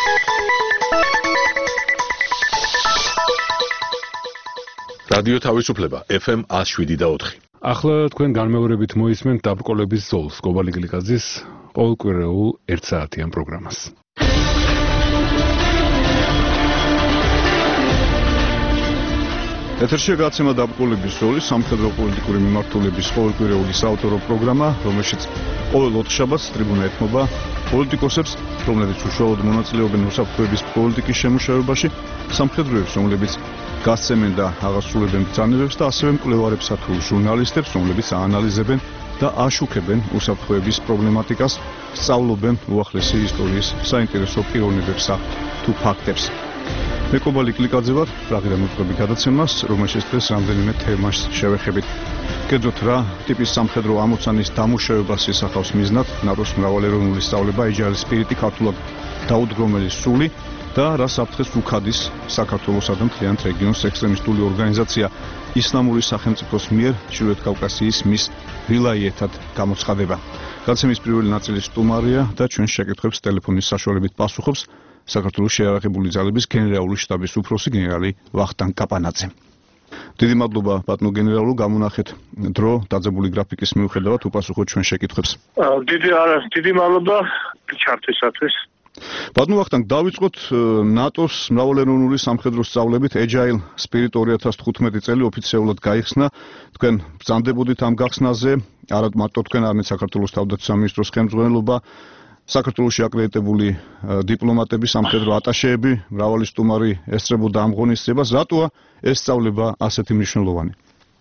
რადიო თავისუფლება FM 107.4. ახლა თქვენ განმეორებით მოისმენთ დაბრკოლების ზოლს გობალი გლიკაძის ყოველკვირეულ 1 საათიან პროგრამას. ეთერში გაცემა დაბრკოლების ზოლი სამხედრო პოლიტიკური მიმართულების ყოველკვირეული საავტორო პროგრამა, რომელშიც ყოველ ოთხშაბათს ტრიბუნა ეთმობა პოლიტიკოსებს, რომლებიც უშუალოდ მონაწილეობენ უსაფრთხოების პოლიტიკის შემუშავებაში, სამხედროებს, რომლებიც გასცემენ და აღასრულებენ ბრძანებებს და ასევე მკვლევარებსა თუ ჟურნალისტებს, რომლებიც აანალიზებენ და აშუქებენ უსაფრთხოების პრობლემატიკას, სწავლობენ უახლესი ისტორიის საინტერესო პიროვნებებსა თუ ფაქტებს. მე გობალი გლიკაძე ვარ, პრაღიდან უწყობი გადაცემას, რომელშიც დღეს რამდენიმე თემას შევეხებით. კერძოდ რა ტიპის სამხედრო ამოცანის დამუშავებას ისახავს მიზნად ნატოს მრავალეროვნული სწავლება ეჯალის სპირიტი ქართულად დაუდგომელი სული და რა საფრთხეს უქადის საქართველოსა და მთლიან რეგიონს ექსტრემისტული ორგანიზაცია ისლამური სახელმწიფოს მიერ ჩრდილოეთ კავკასიის მის ვილაიეთად გამოცხადება. გადაცემის პირველი ნაწილის სტუმარია და ჩვენ შეკითხვებს ტელეფონის საშუალებით პასუხობს საქართველოს შეიარაღებული ძალების გენერალური შტაბის უფროსი გენერალი ვახტანგ კაპანაძე. დიდი მადლობა ბატონო გენერალო, გამონახეთ დრო დაძაბული გრაფიკის მიუხედავად უპასუხოთ ჩვენ შეკითხვებს. დიდი მადლობა ჩართვისათვის. ბატონო ვახტანგ, დავიწყოთ ნატოს მრავალეროვნული სამხედრო სწავლებით Agile Spirit 2015 წელი ოფიციალურად გაიხსნა. თქვენ ბრძანდებოდით ამ გახსნაზე, არა მარტო თქვენ, არამედ საქართველოს თავდაცვის სამინისტროს ხელმძღვანელობა, საქართველოში აკრედიტებული დიპლომატები, სამხედრო ატაშეები, მრავალი სტუმარი ესწრებოდა ამ ღონისძიებას. რატოა ეს სწავლება ასეთი მნიშვნელოვანი?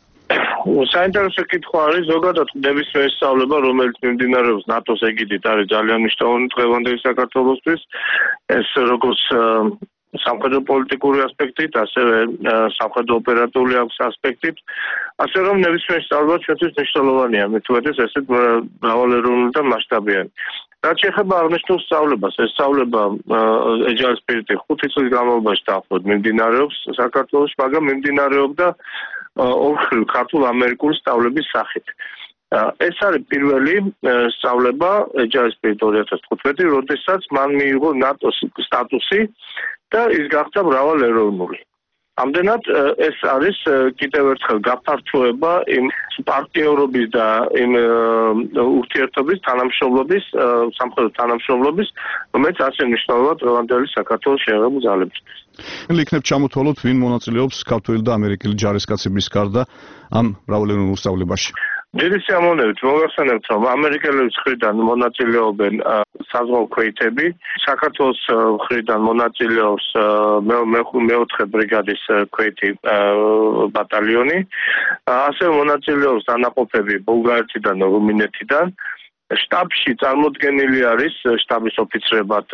საინტერესო კითხვა არის, ზოგადად ნებისმიერ სწავლება, რომელიც მიმდინარეობს ნატოს ეგიდით, არის ძალიან მნიშვნელოვანი დღევანდელი საქართველოსთვის. ეს როგორც სამხედრო პოლიტიკური ასპექტით, ასევე სამხედრო ოპერატიული ასპექტით, ასე რომ ნებისმიერ სწავლება ჩვენთვის მნიშვნელოვანია, მით უმეტეს ესეთ მრავალეროვნული და მასშტაბიანი. რაც შეეხება აღნიშნულ სწავლებას, ეს სწავლება ეჯალის სპირიტი 5 წლის განმავლობაში დაახლოებით მიმდინარეობს საქართველოში, მაგრამ მიმდინარეობდა ორხრივ ქართულ-ამერიკული სწავლების სახით. ეს არის პირველი სწავლება ეჯალის სპირიტ 2015, როდესაც მან მიიღო ნატოს სტატუსი და ის გახდა მრავალეროვნული. ამდენად ეს არის კიდევ ერთხელ გაფართოება იმ პარტნიორობის და იმ ურთიერთობის თანამშრომლობის, სამხედრო თანამშრომლობის, რომელიც ასე მნიშვნელოვანია დღევანდელი საქართველოს შეიარაღებული ძალებისთვის. იქნებ ჩამოთვალოთ, ვინ მონაწილეობს ქართველი და ამერიკელი ჯარისკაცების გარდა ამ მრავალეროვნულ სწავლებაში. დიდი სიამოვნებით მოგახსენებთ, რომ ამერიკელების მხრიდან მონაწილეობენ საზღვაო ქვეითები, საქართველოს მხრიდან მონაწილეობს მეოთხე ბრიგადის ქვეითი ბატალიონი, ასევე მონაწილეობს დანაყოფები ბულგარეთიდან და რუმინეთიდან. შტაბში წარმოდგენილი არის შტაბის ოფიცრებად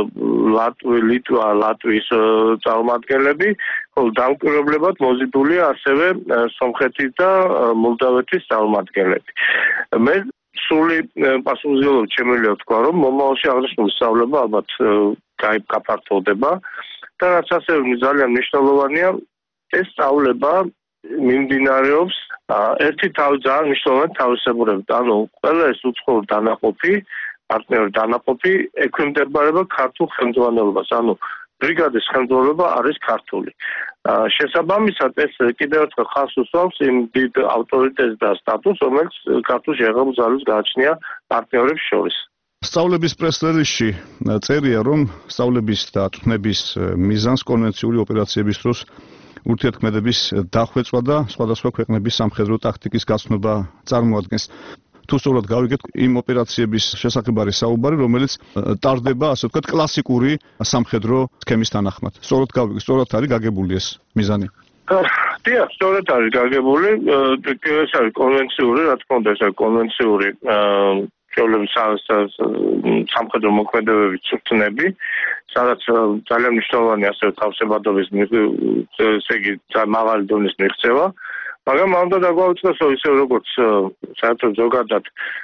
ლიტვა, ლატვიის წარმომადგენლები, ხოლო დამკვირვებლებად მოზიდულია ასევე სომხეთის და მოლდავეთის წარმომადგენლები. მე სრული პასუხისმგებლობით შემიძლია ვთქვა, რომ მომავალში აღნიშნული სწავლება ალბათ გაფართოვდება და რაც ასევე ძალიან მნიშვნელოვანია, ეს სწავლება მიმდინარეობს ერთი ძალიან მნიშვნელოვანი თავისებურებით. ანუ ყველა ეს უცხოური დანაყოფი, პარტნიორი დანაყოფი ექვემდებარება ქართულ ხელმძღვანელობას. ანუ ბრიგადის ხელმძღვანელობა არის ქართული. შესაბამისად ეს კიდევ ერთხელ ხაზს უსვამს იმ დიდ ავტორიტეტს და სტატუსს, რომელიც ქართულ შეიარაღებულ ძალებს გააჩნია პარტნიორებს შორის. სწავლების პრეს-რელიზში წერია, რომ სწავლების და წვნების მიზანს კონვენციური ოპერაციების დროს ურთიერთქმედების დახვეწვა და სხვადასხვა ქვეყნების სამხედრო ტაქტიკის გაცნობა წარმოადგენს. თუ სწორად გავიგეთ, იმ ოპერაციების შესახებ არის საუბარი, რომელიც ტარდება, ასე ვთქვათ, კლასიკური სამხედრო სქემის თანახმად. სწორად გავიგეთ, სწორად არის გაგებული ეს მიზანი. დიახ, სწორად არის გაგებული, ეს არის კონვენციური, რა თქმა უნდა, ეს არის კონვენციური ჩვეულებრივ სამხედრო მოქმედებების წვნები, სადაც ძალიან მნიშვნელოვანი ასევე თავსებადობის ესე იგი მაღალი დონის მიღწევა, მაგრამ უნდა დაგვაუწყდეს, რომ ისე როგორც საერთოდ ზოგადად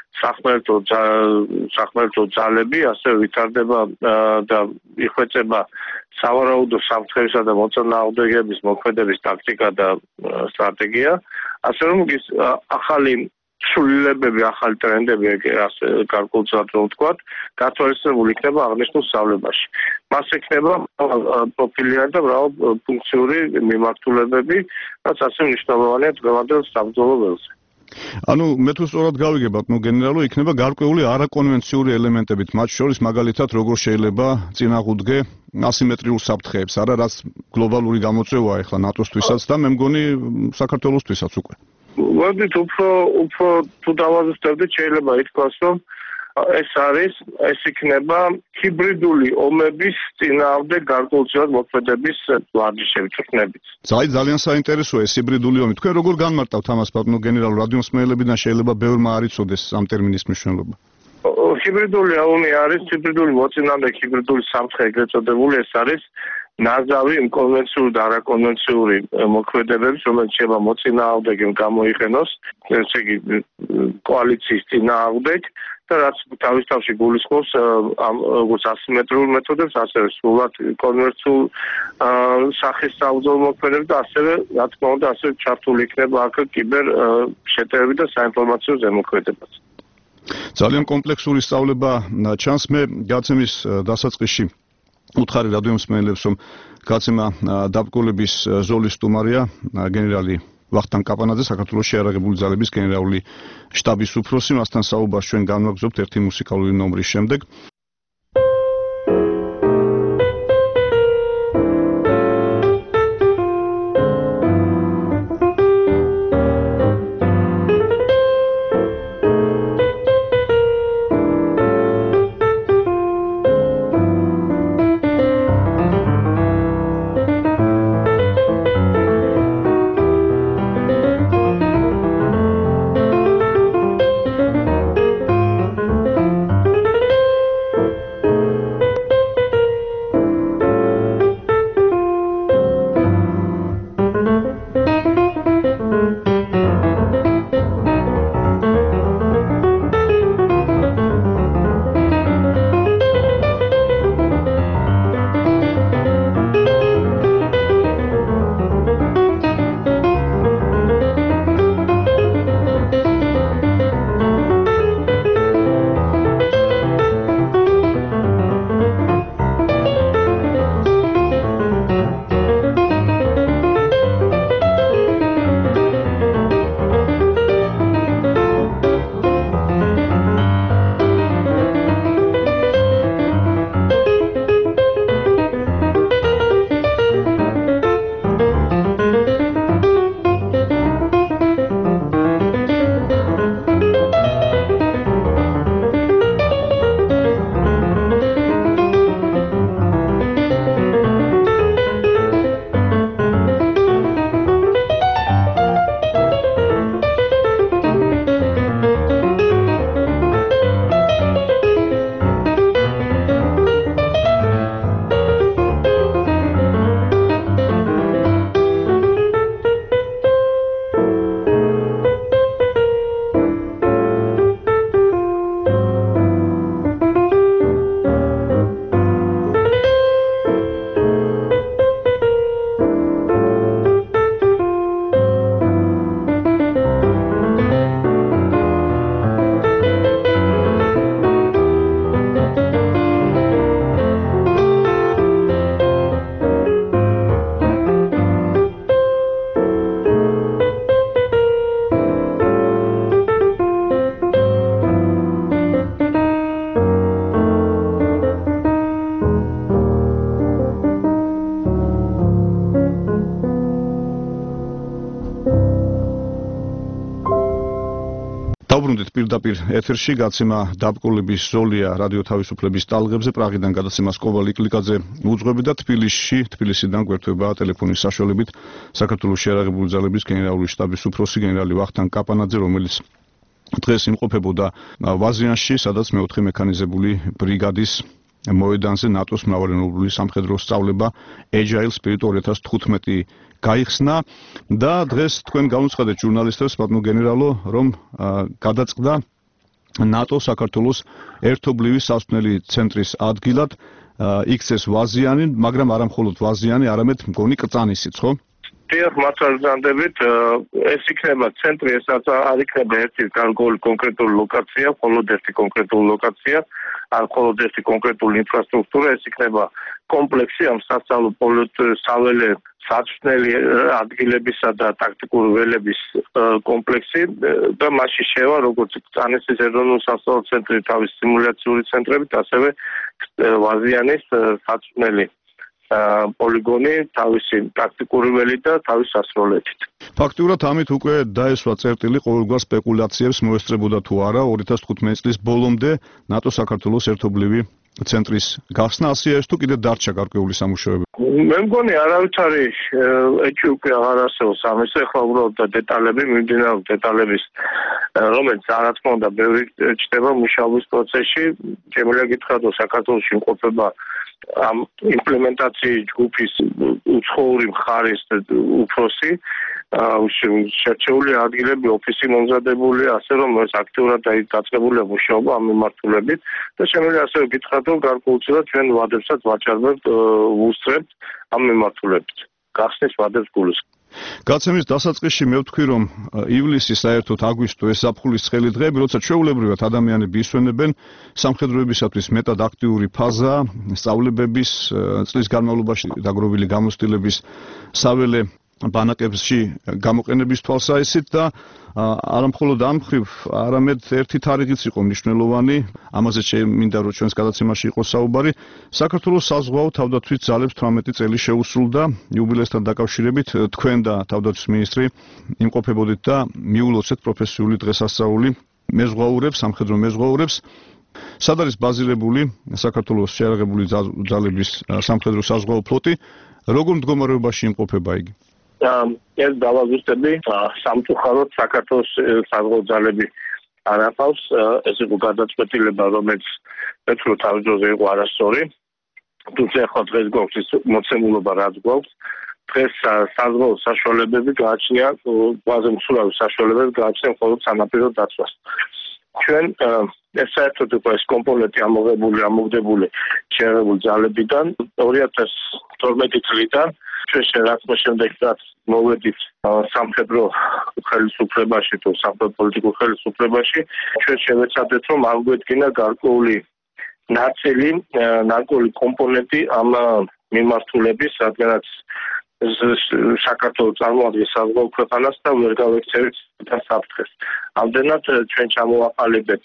სახმელეთო ძალები ასევე ვითარდება და იხვეწება სავარაუდო სამხედროსა და მოწინააღმდეგეების მოქმედების ტაქტიკა და სტრატეგია, ასე რომ ახალი სრულილებები, ახალი ტრენდები, ასე გარკვეულწილად რომ ვთქვათ, გათვალისწინებული იქნება აღნიშნულ სწავლებაში. მას ექნება პროფილიანი და მრავალფუნქციური მიმართულებები, რაც ასე მნიშვნელოვანია დღევანდელ საბრძოლო ველზე. ანუ მე თუ სწორად გავიგე ბატონო გენერალო, იქნება გარკვეული არაკონვენციური ელემენტებით, მათ შორის მაგალითად როგორ შეიძლება წინააღმდეგე ასიმეტრიულ საფრთხეებს, არა რაც გლობალური გამოწვევაა ახლა ნატოსთვისაც და მე მგონი საქართველოსთვისაც უკვე. მოდით უფრო თუ დავაზუსტებდით, შეიძლება ითქვას, რომ ეს იქნება ჰიბრიდული ომების წინააღმდეგ გარკვეულწილად მოქმედების ვარჯიშები თურქნებით. ძალიან საინტერესოა ეს ჰიბრიდული ომი. თქვენ როგორ განმარტავთ ამას ბატონო გენერალო, რადიომსმენელებიდან შეიძლება ბევრმა არ იცოდეს ამ ტერმინის მნიშვნელობა. ჰიბრიდული ომი არის ჰიბრიდული მოწინააღმდეგე, ჰიბრიდული სამხედრო ეგრეთ წოდებული, ეს არის ნაზავი კონვენციური და არაკონვენციური მოქმედებების, რომელიც შეიძლება მოწინააღმდეგემ გამოიყენოს, ესე იგი კოალიციის წინააღმდეგ და რაც თავის თავში გულისხმობს როგორც ასიმეტრიულ მეთოდებს, ასევე სრულად კონვერციულ სახის საბრძოლო მოქმედებებს და ასევე, რა თქმა უნდა, ასევე ჩართული იქნება აქ კიბერ შეტევები და საინფორმაციო ზემოქმედებაც. ძალიან კომპლექსური სწავლება ჩანს. მე გაცემის დასაწყისში უთხარი რადიომსმენელებს, რომ გაცემა დაბრძოლების ზოლის სტუმარია გენერალი ვახტანგ კაპანაძე, საქართველოს შეიარაღებული ძალების გენერალური შტაბის უფროსი. მასთან საუბარს ჩვენ განვაგრძობთ ერთი მუსიკალური ნომრის შემდეგ. დავბრუნდით პირდაპირ ეთერში, გაცემა დაბრძოლების ზოლია რადიო თავისუფლების ტალღებზე, პრაღიდან გადაცემა სკოვა ლიკლიკაძე უძღვები და თბილისიდან გვერდება ტელეფონის საშუალებით საქართველოს შეიარაღებული ძალების გენერალური შტაბის უფროსი გენერალი ვახტანგ კაპანაძე, რომელიც დღეს იმყოფებოდა ვაზიანში, სადაც მეოთხე მექანიზებული ბრიგადის მოედანზე ნატოს მრავალენოვანი სამხედრო სწავლება Agile Spirit 2015 გაიხსნა და დღეს თქვენ განუცხადეთ ჟურნალისტებს, ბატონო გენერალო, რომ გადაწყდა ნატო საქართველოს ერთობლივი სასწავლებელი ცენტრის ადგილად იქცეს ვაზიანი, მაგრამ არა მხოლოდ ვაზიანი, არამედ მგონი კრწანისიც, ხო? დიახ, მართლაც ეს იქნება ცენტრი, ესაც არ იქნება ერთი გარკვეული კონკრეტული ლოკაცია, მხოლოდ ერთი კონკრეტული ლოკაცია, ან მხოლოდ ერთი კონკრეტული ინფრასტრუქტურა, ეს იქნება კომპლექსი ამ სასწავლო საველე საწვრთნელი ადგილებისა და ტაქტიკური ველების კომპლექსი და მასში შევა როგორც წანესის ეროვნული სასწავლო ცენტრი თავის სიმულაციური ცენტრებით, ასევე ვაზიანის საწვრთნელი პოლიგონი თავისი ტაქტიკური ველით და თავის სასროლეთით. ფაქტიურად ამით უკვე დაესვა წერტილი ყოველგვარ სპეკულაციებს მოესწრებოდა თუ არა 2015 წლის ბოლომდე ნატო-საქართველოს ერთობლივი ცენტრის გახსნა, ასეა ეს თუ კიდე დარჩა გარკვეული სამუშაოები. მე მგონი არავითარი ეჭვი უკვე აღარ არსებობს ამის, ეხლა უბრალოდ დეტალები მიმდინარეობს დეტალების, რომელიც რა თქმა უნდა ბევრი ჩდება მუშაობის პროცესში. შემიძლია გითხრათ, რომ საქართველოში იმყოფება ამ იმპლემენტაციის ჯგუფის უცხოური მხარის უფროსი, შერჩეული ადგილები ოფისი მომზადებული, ასე რომ ეს აქტიურად დაწყებულია მუშაობა ამ მიმართულებით და შემიძლია ასევე გითხრათ, რომ გარკვეულწილად ჩვენ ვადებსაც ვაჭარბებთ, ვუსწრებთ ამ მიმართულებით. გახსნის ვადებს გულისხმობთ. გაცემის დასაწყისში მე ვთქვი, რომ ივლისი საერთოდ აგვისტო ეს ზაფხულის ცხელი დღეები, როცა ჩვეულებრივად ადამიანები ისვენებენ, სამხედროებისათვის მეტად აქტიური ფაზა, სწავლებების წლის განმავლობაში დაგროვილი გამოცდილების საველე ბანაკებში გამოყენების თვალსაჩინო და არა მხოლოდ ამ მხრივ, არამედ ერთი თარიღიც იყო მნიშვნელოვანი, ამაზე შემინდა რომ ჩვენს გადაცემაში იყოს საუბარი. საქართველოს საზღვაო თავდაცვის ძალებს 18 წელი შეუსრულდა იუბილესთან დაკავშირებით, თქვენ და თავდაცვის მინისტრი იმყოფებოდით და მიულოცეთ პროფესიული დღესასწაული მეზღვაურებს, სამხედრო მეზღვაურებს. სად არის ბაზირებული საქართველოს შეიარაღებული ძალების სამხედრო საზღვაო ფლოტი, როგორ მდგომარეობაში იმყოფება იგი? ეს დავაზუსტები სამწუხაროდ საქართველოს საზღვაო ძალები არ აფავს, ეს იყო გადაწყვეტილება, რომელიც მეცრო თავის დროზე იყო არასწორი. თუმცა ახლა დღეს გვაქვს ის მოცემულობა, რაც გვაქვს. დღეს საზღვაო საშუალებები გააჩნია, ყველაზე მსურავი საშუალებები გააჩნია მხოლოდ სანაპირო დაცვას. ჩვენ ეს საერთოდ იყო ეს კომპონენტი ამოგდებული შეიარაღებული ძალებიდან 2012 წლიდან ჩვენ შერაცხმის შემდეგ რაც მოვედით სამხედრო ხელისუფლებაში თუ სამხედრო პოლიტიკურ ხელისუფლებაში, ჩვენ შევეცადეთ, რომ აღგვედგინა გარკვეული ნაწილი, გარკვეული კომპონენტი ამ მიმართულების, რადგანაც საქართველოს წარმოადგენს საზღვაო ქვეყანას და ვერ გავექცევით და საფრთხეს. ამდენად ჩვენ ჩამოვაყალიბეთ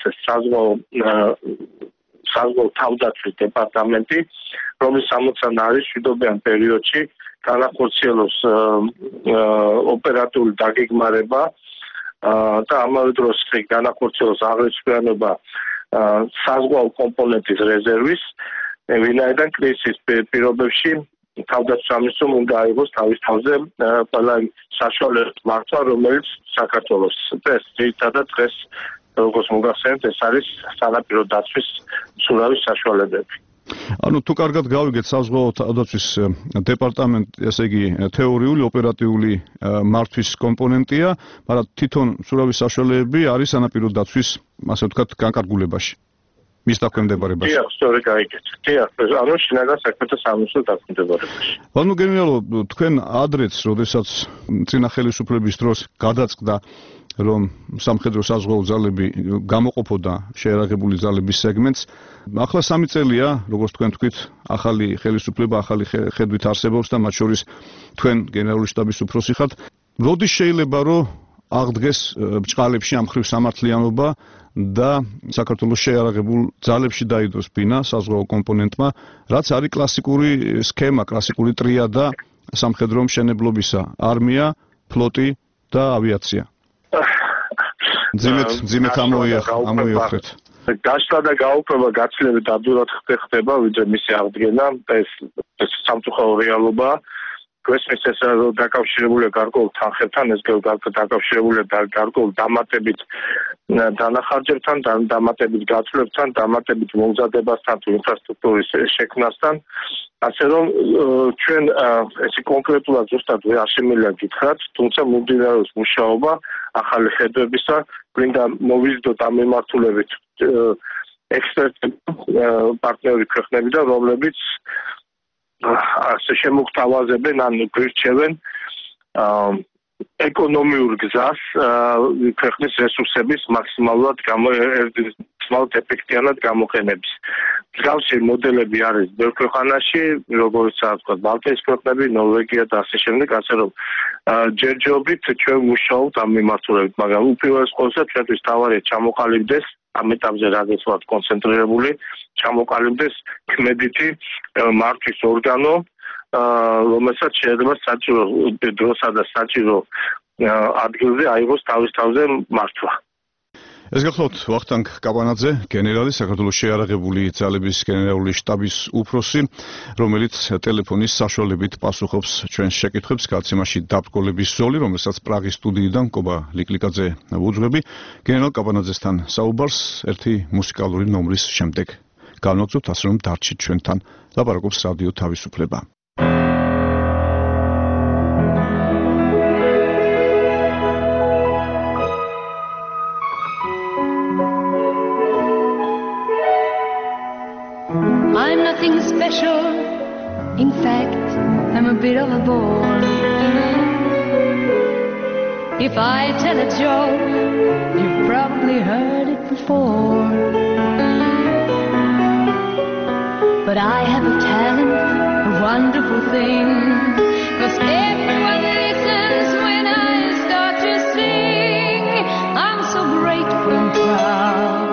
საზღვაო თავდაცვის დეპარტამენტი, რომლის სამოცანა არის მშვიდობიან პერიოდში განახორციელოს ოპერატიული დაგეგმარება და ამავე დროს განახორციელოს აღრიცხვიანობა საზღვაო კომპონენტის რეზერვის, ვინაიდან კრიზისის პირობებში თავდაცვის სამინისტრომ უნდა აიღოს თავის თავზე ყველა საშუალების მართვა, რომელიც საქართველოს ეს ძირითადად დღეს როგორც მოგახსენებთ, ეს არის სანაპირო დაცვის მსურავი საშუალებები. ანუ თუ კარგად გავიგეთ, საზღვაო თავდაცვის დეპარტამენტი, ესე იგი თეორიული, ოპერატიული მართვის კომპონენტია, მაგრამ თვითონ მსურავი საშუალებები არის სანაპირო დაცვის, ასე ვთქვათ, განკარგულებაში. მის დაქვემდებარებაში. დიახ, სწორედ გაიგეთ. დიახ, ანუ შინაგან საქმეთა სამინისტროს დაქვემდებარებაში. ანუ გენერალო, თქვენ ადრეც, როდესაც წინა ხელისუფლების დროს გადაწყდა, რომ სამხედრო საზღვაო ძალები გამოყოფოდა შეიარაღებული ძალების სეგმენტს, ახლა 3 წელია, როგორც თქვენ თქვით, ახალი ხელისუფლება, ახალი ხედვით არსებობს და მათ შორის თქვენ გენერალური შტაბის უფროსი ხართ. როდის შეიძლება, რომ აღდგეს ბჭყალებში ამ მხრივ სამართლიანობა და საქართველოს შეიარაღებულ ძალებში დაიდოს ბინა საზღვაო კომპონენტმა, რაც არის კლასიკური სქემა, კლასიკური ტრიადა სამხედრო მშენებლობისა: არმია, ფლოტი და ავიაცია. ძიმეთ ამოიოხრეთ. გაშლა და გაუქმება გაცილებით ადვილად ხდება, ვიდრე მისი აღდგენა, ეს სამწუხარო რეალობაა. გვესმის ეს დაკავშირებულია გარკვეულ თანხებთან, ეს დაკავშირებულია გარკვეულ დამატებით დანახარჯებთან, დამატებით გაცვლებთან, დამატებით მომზადებასთან თუ ინფრასტრუქტურის შექმნასთან. ასე რომ ჩვენ ესე კონკრეტულად ზუსტად არ შემიძლია გითხრათ, თუმცა მომდინარეობს მუშაობა ახალი ხედვებისა, გვინდა მოვიზიდოთ ამ მიმართულებით ექსპერტები, პარტნიორი ქვეყნებიდან, რომლებიც ასე შემოგთავაზებენ ან გვირჩევენ ეკონომიურ გზას ქვეყნის რესურსების მაქსიმალურად ეფექტიანად გამოყენების. მსგავსი მოდელები არის ბევრ ქვეყანაში, როგორიცაა თქვა ბალტიის ქვეყნები, ნორვეგია და ასე შემდეგ, ასე რომ ჯერჯერობით ჩვენ ვმუშაობთ ამ მიმართულებით, მაგრამ უპირველეს ყოვლისა ჩვენთვის თავარია ჩამოყალიბდეს ამ ეტაპზე რადგან ვართ კონცენტრირებული, ჩამოყალიბდეს ქმედითი მართვის ორგანო, რომელსაც შეიძლება საჭირო დროსა და საჭირო ადგილზე აიღოს თავის თავზე მართვა. ეს გახლავთ ვახტანგ კაპანაძე, გენერალი, საქართველოს შეიარაღებული ძალების გენერალური შტაბის უფროსი, რომელიც ტელეფონის საშუალებით პასუხობს ჩვენს შეკითხვებს გაცემაში დაბრკოლების ზოლი, რომელსაც პრაღის სტუდიიდან კობა ლიკლიკაძე ვუძღვები. გენერალ კაპანაძესთან საუბარს ერთი მუსიკალური ნომრის შემდეგ განვაგრძობთ, ასე რომ დარჩით ჩვენთან. ლაპარაკობს რადიო თავისუფლება. I'm nothing special, in fact, I'm a bit of a bore. If I tell a joke, you've probably heard it before. But I have a talent, a wonderful thing, 'cause everyone listens when I start to sing. I'm so grateful and proud.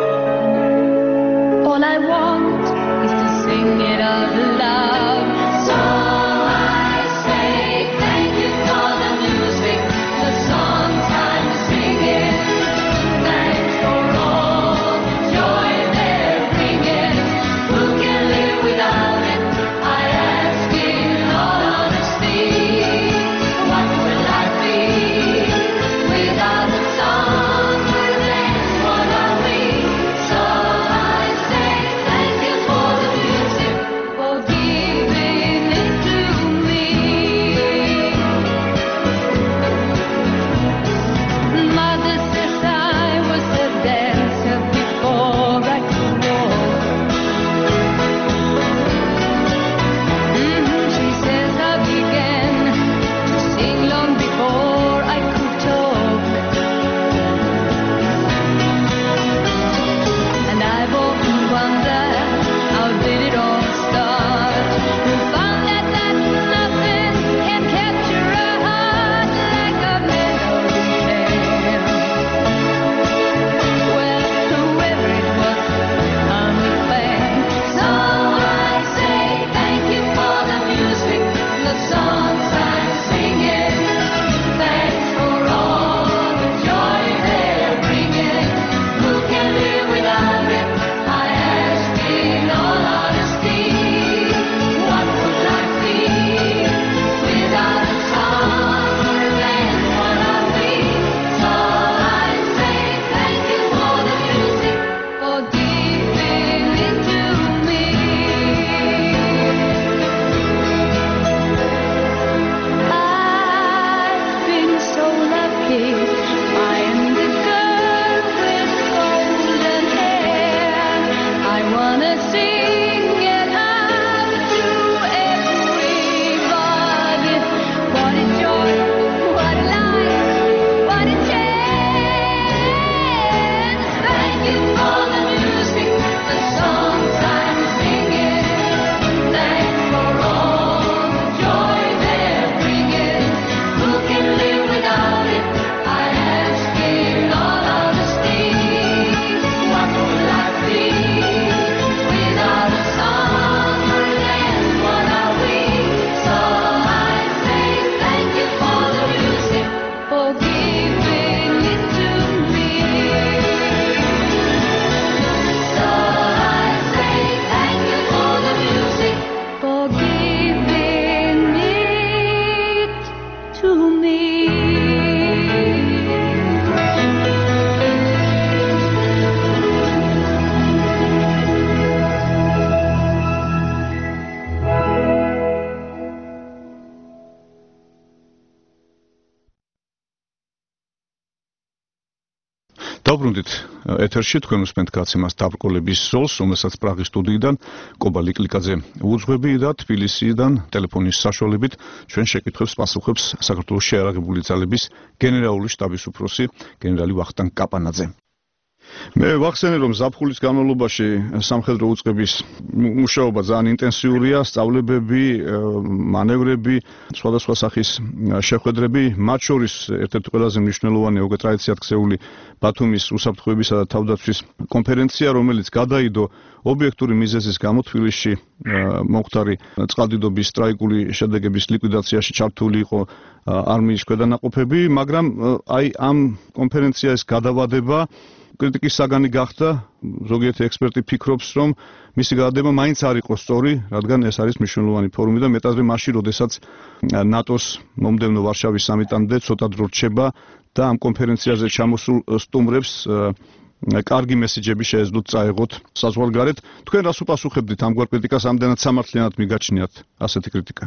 All I want is to sing it out loud. So I say thank you for the music, the songs I'm singing. Thanks for all the joy they're bringing. Who can live without it? I ask in all honesty. What will I be without the songs? Then what are we? So I say thank you for the music, for giving it to me. Mother says I was a dancer before I could walk. She says I began to sing long before I could talk. And I've often wondered, how did it all start? We found that nothing can capture a heart like a melody can. Well, whoever it was, I'm a fan. So I say thank you for the music, the songs I'm singing. Thanks for all the joy they're bringing. Who can live without it? I ask in all honesty. What would life be without a song? Then what are we? So I say thank you for the music, for giving it to me. I've been so lucky, I'm the girl with golden hair. I wanna sing it out to everybody. What a joy, what a life, what a chance. Thank you for the music, the songs I'm singing. Thanks for all the joy they're bringing. Who can live without it? I ask in all honesty. What would life be without a დავბრუნდით ეთერში თქვენ უსმენთ გაცემას დაბრკოლების ზოლს, რომელსაც პრაღის სტუდიიდან კობა ლიკლიკაძე უძღვები და თბილისიდან ტელეფონის საშუალებით ჩვენ შეკითხვებს პასუხებს საქართველოს შეიარაღებული ძალების გენერალური შტაბის უფროსი გენერალი ვახტანგ კაპანაძე. მე ვახსენე რომ ზაფხულის განმავლობაში სამხედრო უწყების მუშაობა ძალიან ინტენსიურია, სწავლებები, მანევრები, სხვადასხვა სახის შეხვედრები, მათ შორის ერთ-ერთი ყველაზე მნიშვნელოვანი უკვე ტრადიციად ქცეული ბათუმის უსაფრთხოებისა და თავდაცვის კონფერენცია, რომელიც გადაიდო ობიექტური მიზეზის გამო თბილისში მომხდარი წყალდიდობის სტრაიკული შედეგების ლიკვიდაციაში ჩართული იყო არმიის ქვედანაყოფები, მაგრამ აი ამ კონფერენციას გადავადება კრიტიკის საგანი გახდა, ზოგიერთი ექსპერტი ფიქრობს, რომ მისი გადადება მაინც არ იყო სწორი, რადგან ეს არის მნიშვნელოვანი ფორუმი და მეტადვე მაშინ, როდესაც ნატოს მომდევნო ვარშავის სამიტამდე ცოტა დრო რჩება და ამ კონფერენციაზე ჩამოსულ სტუმრებს კარგი მესიჯები შეეძლოთ წაეღოთ საზღვარგარეთ. თქვენ რას უპასუხებდით ამგვარ კრიტიკას, ამდენად სამართლიანად მიგაჩნიათ ასეთი კრიტიკა?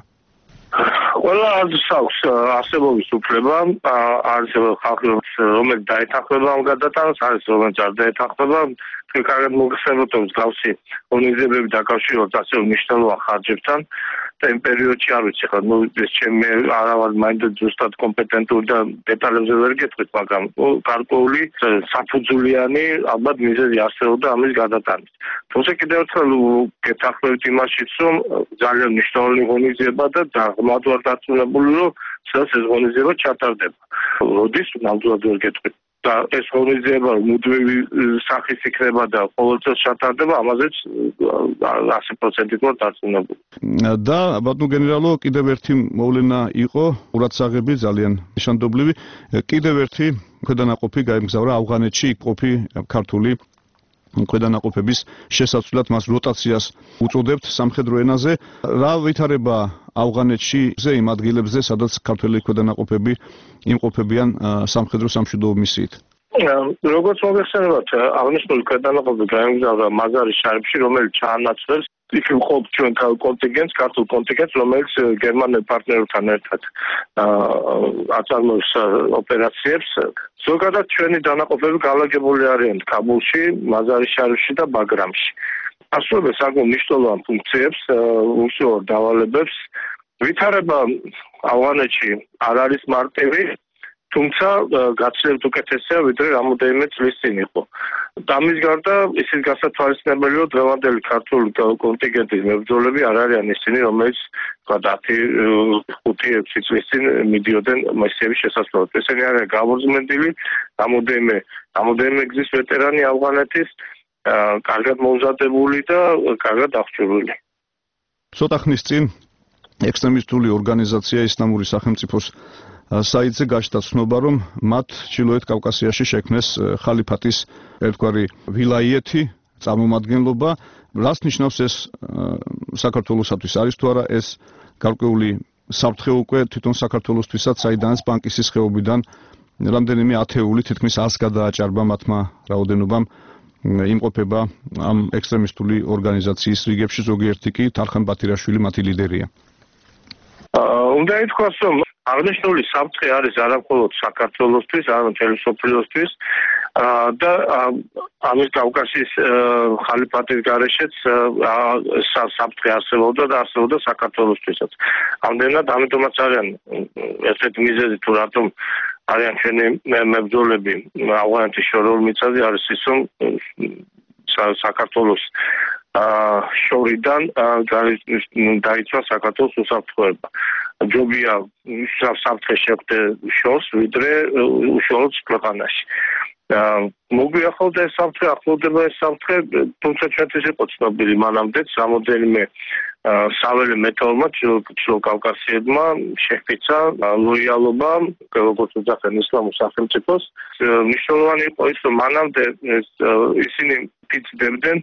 ყველა აზრს აქვს არსებობის უფლება, არის ხალხი, რომელიც დაეთანხმება ამ გადატანას, არის რომელიც არ დაეთანხმება. თქვენ კარგად მოგხსენებთ, რომ მსგავსი ორგანიზებები დაკავშირებით ასე მნიშვნელოვან ხარჯებთან და იმ პერიოდში არ ვიცი ხა, ეს ჩემი არა ვარ მაინც ზუსტად კომპეტენტური და დეტალებზე ვერ გეტყვით, მაგრამ გარკვეული საფუძვლიანი ალბათ მიზეზი არსებობდა ამის გადატანის. თუმცა კიდევ ერთხელ გეთანხმებით იმაშიც, რომ ძალიან მნიშვნელოვანი ღონისძიება და დაღმად ვარ დარწმუნებული, რომ სადაც ეს ღონისძიება ჩატარდება. როდის ნამდვილად ვერ გეტყვით. და ეს ღონისძიება მუდმივი სახის იქნება და ყოველწელს ჩატარდება, ამაზეც 100%-ით ვარ დარწმუნებული. და ბატონო გენერალო, კიდევ ერთი მოვლენა იყო, ყურადსაღები ძალიან ნიშანდობლივი, კიდევ ერთი ქვედანაყოფი გაემგზავრა ავღანეთში, იქ ყოფი ქართული ქვედანაყოფების შესაცვლად მას როტაციას უწოდებთ სამხედრო ენაზე. რა ვითარება ავღანეთში იმ ადგილებზე, სადაც ქართველი ქვედანაყოფები იმყოფებიან სამხედრო სამშვიდობო მისიით? როგორც მოგეხსენებათ, აღნიშნული ქვედანაყოფები გაემგზავრა მაზარის შარიფში, რომელიც ჩაანაცვლებს იქ მყოფ ჩვენ კონტინგენტს, ქართულ კონტინგენტს, რომელიც გერმანელ პარტნიორთან ერთად აწარმოებს ოპერაციებს. ზოგადად ჩვენი დანაყოფები განლაგებული არიან ქაბულში, მაზარის შარიფში და ბაგრამში. ასრულებს საკმაოდ მნიშვნელოვან ფუნქციებს, უშუალო დავალებებს. ვითარება ავღანეთში არ არის მარტივი, თუმცა გაცილებით უკეთესია, ვიდრე რამოდენიმე წლის წინ იყო. ამის გარდა ისიც გასათვალისწინებელი, რომ დღევანდელი ქართული კონტინგენტის მებრძოლები არ არიან ისინი, რომელიც 5-6 წლის წინ მიდიოდნენ მისიების შესასვლელად. ესენი არიან გამორზმენდილი, რამოდენიმე გზის ვეტერანი ავღანეთის, კარგად მომზადებული და კარგად აღჭურვილი. ცოტა ხნის წინ ექსტრემისტული ორგანიზაცია ისლამური სახელმწიფოს საიტზე გაჩნდა ცნობა, რომ მათ ჩრდილოეთ კავკასიაში შექმნეს ხალიფატის ერთგვარი ვილაიეთი, წარმომადგენლობა. რას ნიშნავს ეს საქართველოსთვის? არის თუ არა ეს გარკვეული საფრთხე უკვე თვითონ საქართველოსთვისაც, საიდანაც პანკისის ხეობიდან რამდენიმე ათეული, თითქმის 100 გადააჭარბა მათმა რაოდენობამ იმყოფება ამ ექსტრემისტული ორგანიზაციის რიგებში, ზოგიერთი კი თარხან ბათირაშვილი მათი ლიდერია. უნდა ითქვას, რომ აღნიშნული საფრთხე არის არა მხოლოდ საქართველოსთვის, არამედ მთელი მსოფლიოსთვის და ამის კავკასიის ხალიფატის გარეშეც საფრთხე არსებობდა და არსებობდა საქართველოსთვისაც. ამდენად ამიტომაც არიან ერთ-ერთი მიზეზი თუ რატომ არიან ჩვენი მებრძოლები ავღანეთის შორეულ მიწაზე არის ის, რომ საქართველოს შორიდან დაიცვა საქართველოს უსაფრთხოება. ჯობია საფრთხე შეხვდე შორს, ვიდრე უშუალოდ ქვეყანაში. მოგვიახლოვდა ეს საფრთხე, ახლოვდება ეს საფრთხე, თუმცა ჩვენთვის იყო ცნობილი მანამდეც, რამოდენიმე საველე მეტალმა ჩრდილო კავკასიებმა შეჰპიცა ლოიალობა, როგორც უძახენ ისლამურ სახელმწიფოს. მნიშვნელოვანი იყო ის, რომ მანამდე ისინი ფიცდებდნენ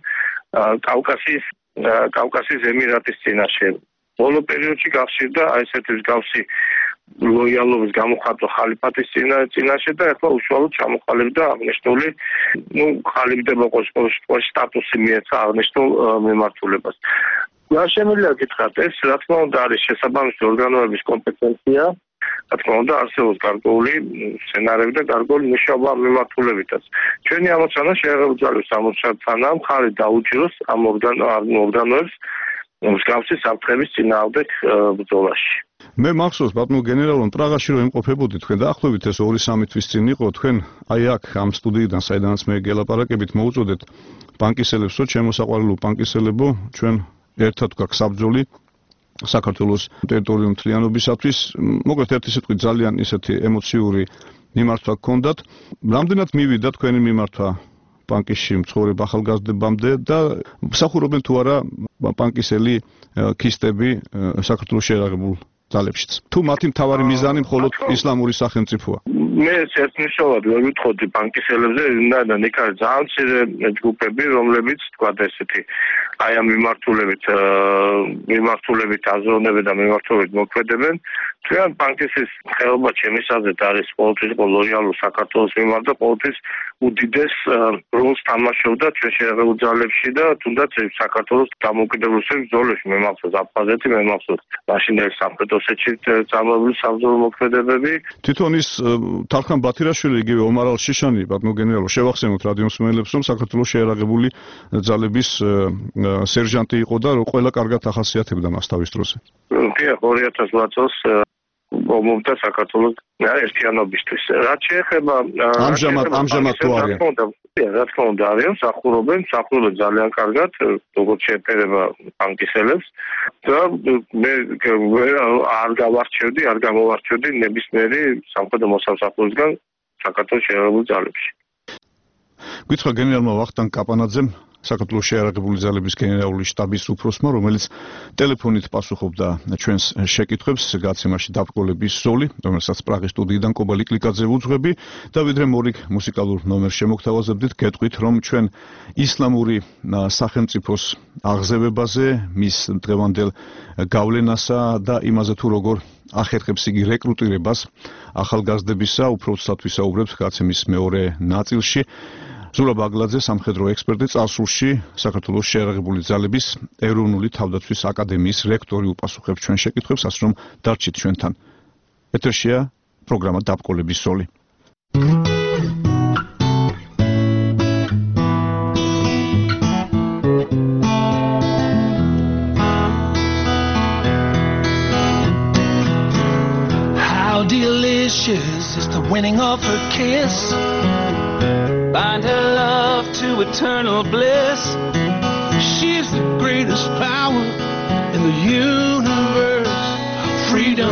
კავკასიის ემირატის წინაშე. ბოლო პერიოდში გახშირდა ესეთი მსგავსი ლოიალობის გამოხატვა ხალიფატის წინაშე და ახლა უშუალოდ ჩამოყალიბდა აღნიშნული, ყალიბდება ყოველ სტატუსი მიეცა აღნიშნულ მიმართულებას. რა შემიძლია გითხრათ, ეს რა თქმა უნდა არის შესაბამისი ორგანოების კომპეტენცია, რა თქმა უნდა, არსებობს გარკვეული სცენარები და გარკვეული მუშაობა მიმართულებითაც. ჩვენი ამოცანა შეერაღებული ძალების სამუშაოთანაა მხარი დაუჭიროს ამ ორგანოებს მსგავსი საფრთხების წინააღმდეგ ბრძოლაში. მე მახსოვს ბატონო გენერალო, პრაღაში რომ იმყოფებოდი თქვენ დაახლოებით ეს 2-3 თვის წინ იყო თქვენ აი აქ ამ სტუდიიდან საიდანაც მე გელაპარაკებით მოუწოდეთ პანკისელებს, რომ ჩემო საყვარელო პანკისელებო, ჩვენ ერთად გვაქვს საბრძოლი საქართველოს ტერიტორიული მთლიანობისათვის. მოკლედ ერთი სიტყვით ძალიან ისეთი ემოციური მიმართვა გქონდათ. რამდენად მივიდა თქვენი მიმართვა პანკისში მცხოვრებ ახალგაზრდებამდე და მსახურობენ თუ არა პანკისელი ქისტები საქართველოს შეერაღებულ ძალებშიც. თუ მათი მთავარი მიზანი მხოლოდ ისლამური სახელმწიფოა. მე ერთნიშნულად ვერ ვიტყოდი პანკისელებზე, ვინაიდან იქ არის ძალიან მცირე ჯგუფები, რომლებიც თქვა ესეთი აი ამ მიმართულებით აზროვნებენ და მიმართულებით მოქმედებენ. თქვენ პანკისის ხეობა ჩემის აზრით არის ყოველთვის ლოიალურ საქართველოს მიმართ და ყოველთვის უდიდეს როლს თამაშობდა ჩვენ შეერაღებულ ძალებში და თუნდაც საქართველოს დამოუკიდებლობის ბრძოლებში მე მახსოვს აფხაზეთი, მე მახსოვს მაშინ ეს სამხრეთ ოსეთში წარმოებული საბრძოლო მოქმედებები. თვითონ ის თარხან ბათირაშვილი, იგივე ომარ ალ-შიშანი, ბატონო გენერალო, შევახსენოთ რადიომსმენელებს, რომ საქართველოს შეერაღებული ძალების სერჟანტი იყო და ყველა კარგად ახასიათებდა მას თავის დროზე. კი, 2008 წელს ომობდა საქართველოს ერთიანობისთვის. რაც შეეხება ამჟამად თუ არიან? რა თქმა უნდა არიან, მსახურობენ ძალიან კარგად, როგორც შეეფერება პანკისელებს და მე არ გამოვარჩევდი ნებისმიერი სამხედრო მოსამსახურისგან საქართველოს შეერაღებულ ძალებში. გითხრა გენერალმა ვახტანგ კაპანაძემ, საქართველოს შეერაღებული ძალების გენერალური შტაბის უფროსმა, რომელიც ტელეფონით პასუხობდა ჩვენს შეკითხვებს გაცემაში დაბრკოლების ზოლი, რომელსაც პრაღის სტუდიიდან კობა ლიკლიკაძე უძღვები და ვიდრე მორიგ მუსიკალურ ნომერს შემოგთავაზებდით, გეტყვით, რომ ჩვენ ისლამური სახელმწიფოს აღზევებაზე, მის დღევანდელ გავლენასა და იმაზე თუ როგორ ახერხებს იგი რეკრუტირებას ახალგაზრდებისა, უფროსთათვის ვისაუბრებთ გაცემის მეორე ნაწილში. ზურაბ ბაგლაძე, სამხედრო ექსპერტი, წარსულში საქართველოს შეერაღებული ძალების ეროვნული თავდაცვის აკადემიის რექტორი უპასუხებს ჩვენ შეკითხვებს, ასე რომ დარჩით ჩვენთან. ეთერშია პროგრამა დაბრკოლების ზოლი. How delicious is the winning of her kiss. Bind her love to eternal bliss. She's the greatest power in the universe. Freedom.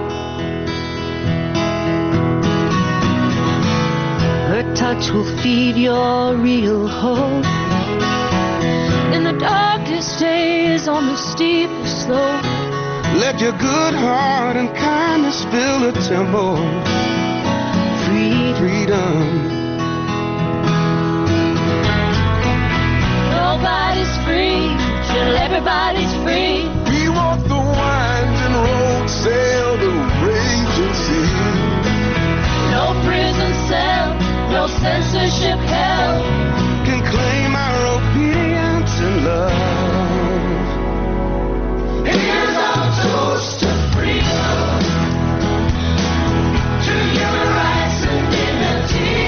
Her touch will feed your real hope. In the darkest days, on the steepest slope. Let your good heart and kindness fill the temple. Freedom. Nobody's free till everybody's free. We walk the winding road, sail the raging sea. No prison cell, no censorship hell Can claim our obedience and love. Here's our toast to freedom, to human rights and dignity.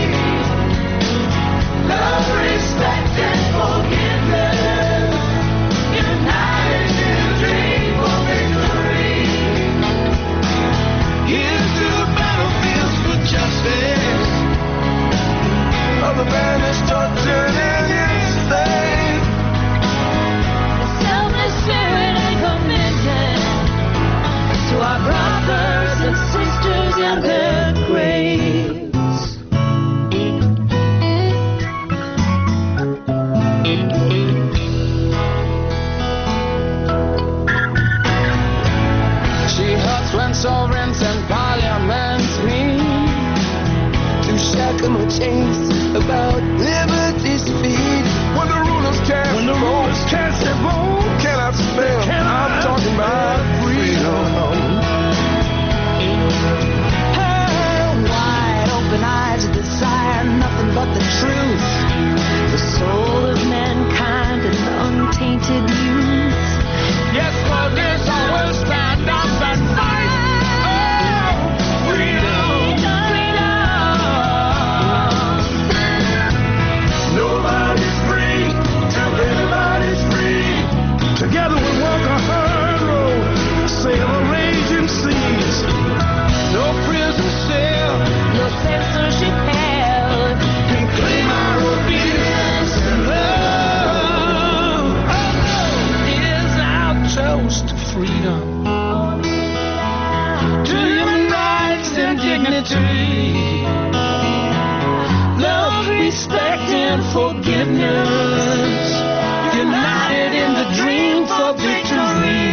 Love, respect, and forgiveness. United to dream for victory. Here's to the battlefields for justice. Of the banished, tortured, and enslaved. Selfless spirit and commitment to our brothers and sisters in their graves. She hugs when sovereigns and parliaments meet to shackle my chains about liberty's feet. When the rulers cast their vote, cannot spell. I'm talking about freedom. Her wide open eyes desire nothing but the truth, the soul of mankind and untainted youth. Yes, for this I will stand up and fight. Oh, freedom, to human rights and dignity, love, respect, and forgiveness, united in the dream for victory.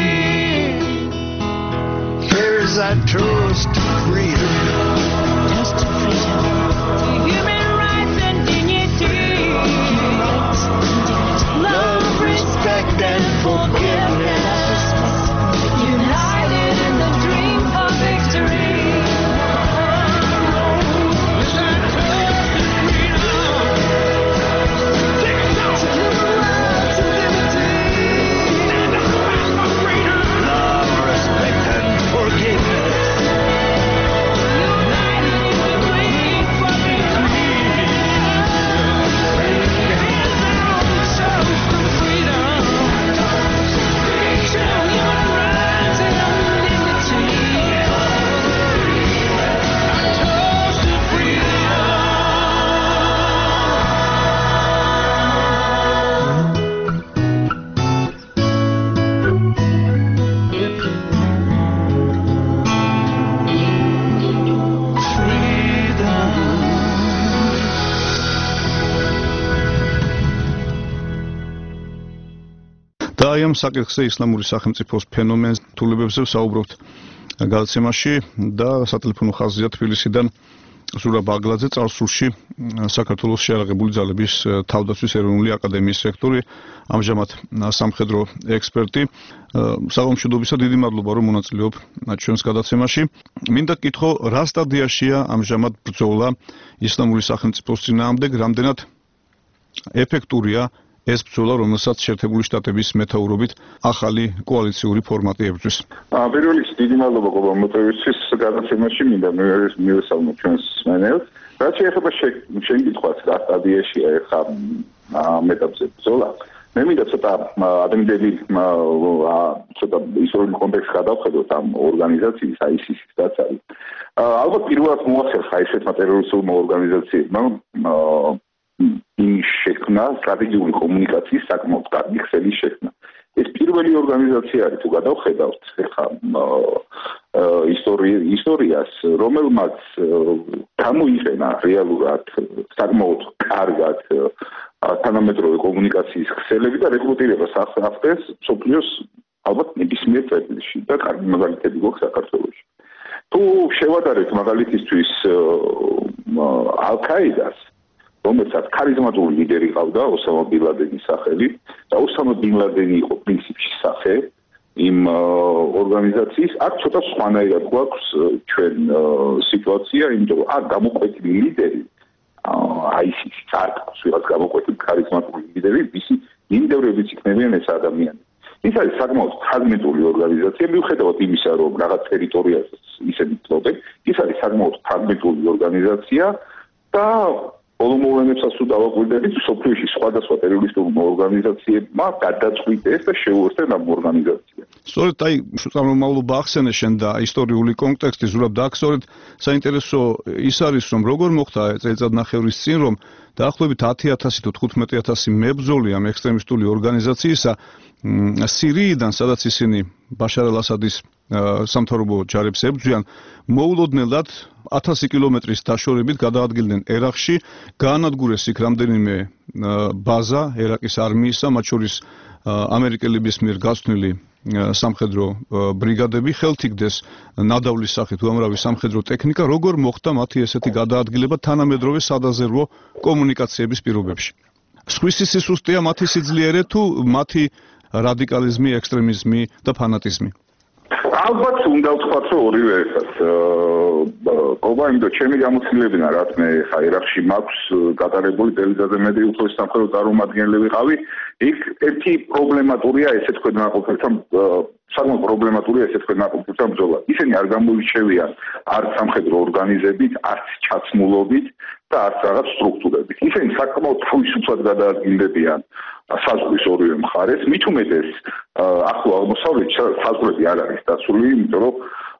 Here's our toast to freedom. Toast to freedom. To human rights and dignity. Love, respect, and forgiveness. United in the dream for victory. Here's our toast to freedom. To human rights and dignity. Stand up for freedom. Love, respect, and forgiveness. United in the dream for victory. Toast to freedom. To human rights and dignity. Toast to freedom. და აი ამ საკითხზე ისლამური სახელმწიფოს ფენომენს თულებებზე ვსაუბრობთ გადაცემაში და სატელეფონო ხაზია თბილისიდან ზურაბ ბაგლაძე, წარსულში საქართველოს შეიარაღებული ძალების თავდაცვის ეროვნული აკადემიის რექტორი, ამჟამად სამხედრო ექსპერტი. საღამოშუდობისა დიდი მადლობა რომ მონაწილეობ ჩვენს გადაცემაში. მინდა გკითხო, რა სტადიაშია ამჟამად ბრძოლა ისლამური სახელმწიფოს წინააღმდეგ, რამდენად ეფექტურია ეს ბრძოლა, რომელსაც შეერთებული შტატების მეთაურობით ახალი კოალიციური ფორმატი ებრძვის. პირველ რიგში დიდი მადლობა კომენტარისთვის გადაცემაში, მინდა მივესალმო ჩვენს მსმენელს. რაც შეეხება შენ კითხვას, რა სტადიაშია ახლა ამ ეტაპზე ბრძოლა. მე მინდა ცოტა ადრინდელი ცოტა ისტორიული კონტექსტი გადავხედოთ ამ ორგანიზაციის, ISIS-ის რაც არის. ალბათ პირველად მოახერხა ესეთმა ტერორისტულმა ორგანიზაციებმა იმის შექმნა, სტრატეგიული კომუნიკაციის საკმაოდ კარგი ქსელის შექმნა. ეს პირველი ორგანიზაცია არის, თუ გადავხედავთ ახლა ისტორიას, რომელმაც გამოიყენა რეალურად საკმაოდ კარგად თანამედროვე კომუნიკაციის ქსელები და რეკრუტირებას ახდენს მსოფლიოს ალბათ ნებისმიერ წერტილში და კარგი მაგალითები გვაქვს საქართველოში. თუ შევადარებთ მაგალითისთვის ალ-კაიდას, რომელსაც ქარიზმატული ლიდერი ყავდა, ოსამა ბინ ლადენის სახელი, და ოსამა ბინ ლადენი იყო პრინციპში სახე იმ ორგანიზაციის. აქ ცოტა სხვანაირად გვაქვს ჩვენ სიტუაცია, იმიტომ რომ აქ გამოკვეთილი ლიდერი ISIS-ის არ გვაქვს ვიღაც გამოკვეთილი ქარიზმატული ლიდერი, ვისი მიმდევრებიც იქნებიან ეს ადამიანები. ის არის საკმაოდ ფრაგმენტული ორგანიზაცია, მიუხედავად იმისა, რომ რაღაც ტერიტორიას ისინი ფლობენ, ის არის საკმაოდ ფრაგმენტული ორგანიზაცია და ბოლომოვენებსაც თუ დავაკვირდებით, სოფლიოში სხვადასხვა ტერორისტულ ორგანიზაციებმა გადაწყვიტეს და შეუერთდნენ ამ ორგანიზაციას. სწორედ აი წარმომავლობა ახსენე შენ და ისტორიული კონტექსტი ზურაბ და აქ სწორედ საინტერესო ის არის, რომ როგორ მოხდა წელიწადნახევრის წინ, რომ დაახლოებით 10,000 თუ 15,000 მებრძოლი ამ ექსტრემისტული ორგანიზაციისა სირიიდან, სადაც ისინი ბაშარ ალ-ასადის სამთავრობო ჯარებს ებრძვიან, მოულოდნელად 1000 კილომეტრის დაშორებით გადაადგილდნენ ერაყში, გაანადგურეს იქ რამდენიმე ბაზა ერაყის არმიისა, მათ შორის ამერიკელების მიერ გასვნილი სამხედრო ბრიგადები, ხელთ იგდეს ნადავლის სახით უამრავი სამხედრო ტექნიკა, როგორ მოხდა მათი ესეთი გადაადგილება თანამედროვე სადაზერვო კომუნიკაციების პირობებში. სხვისი სისუსტეა მათი სიძლიერე თუ მათი რადიკალიზმი, ექსტრემიზმი და ფანატიზმი? ალბათ უნდა ვთქვათ, რომ ორივე ერთად. კომბაინდო ჩემი გამოცდილებინა, რაც მე ხა ერაყში მაქვს გატარებული წელიწადზე მეტი უცხოელი სამხედრო წარმომადგენელი ვიყავი, იქ ერთი პრობლემატურია ესე თქვენ ნაყოფებთან საკმაოდ პრობლემატურია ესე თქვენ ნაყოფებთან ბრძოლა. ისინი არ გამოირჩევიან არც სამხედრო ორგანიზებით, არც ჩაცმულობით და არც რაღაც სტრუქტურებით. ისინი საკმაოდ თავისუფლად გადაადგილდებიან საზღვრის ორივე მხარეს, მით უმეტეს ახლო აღმოსავლეთში საზღვრები არ არის დაცული, იმიტომ რომ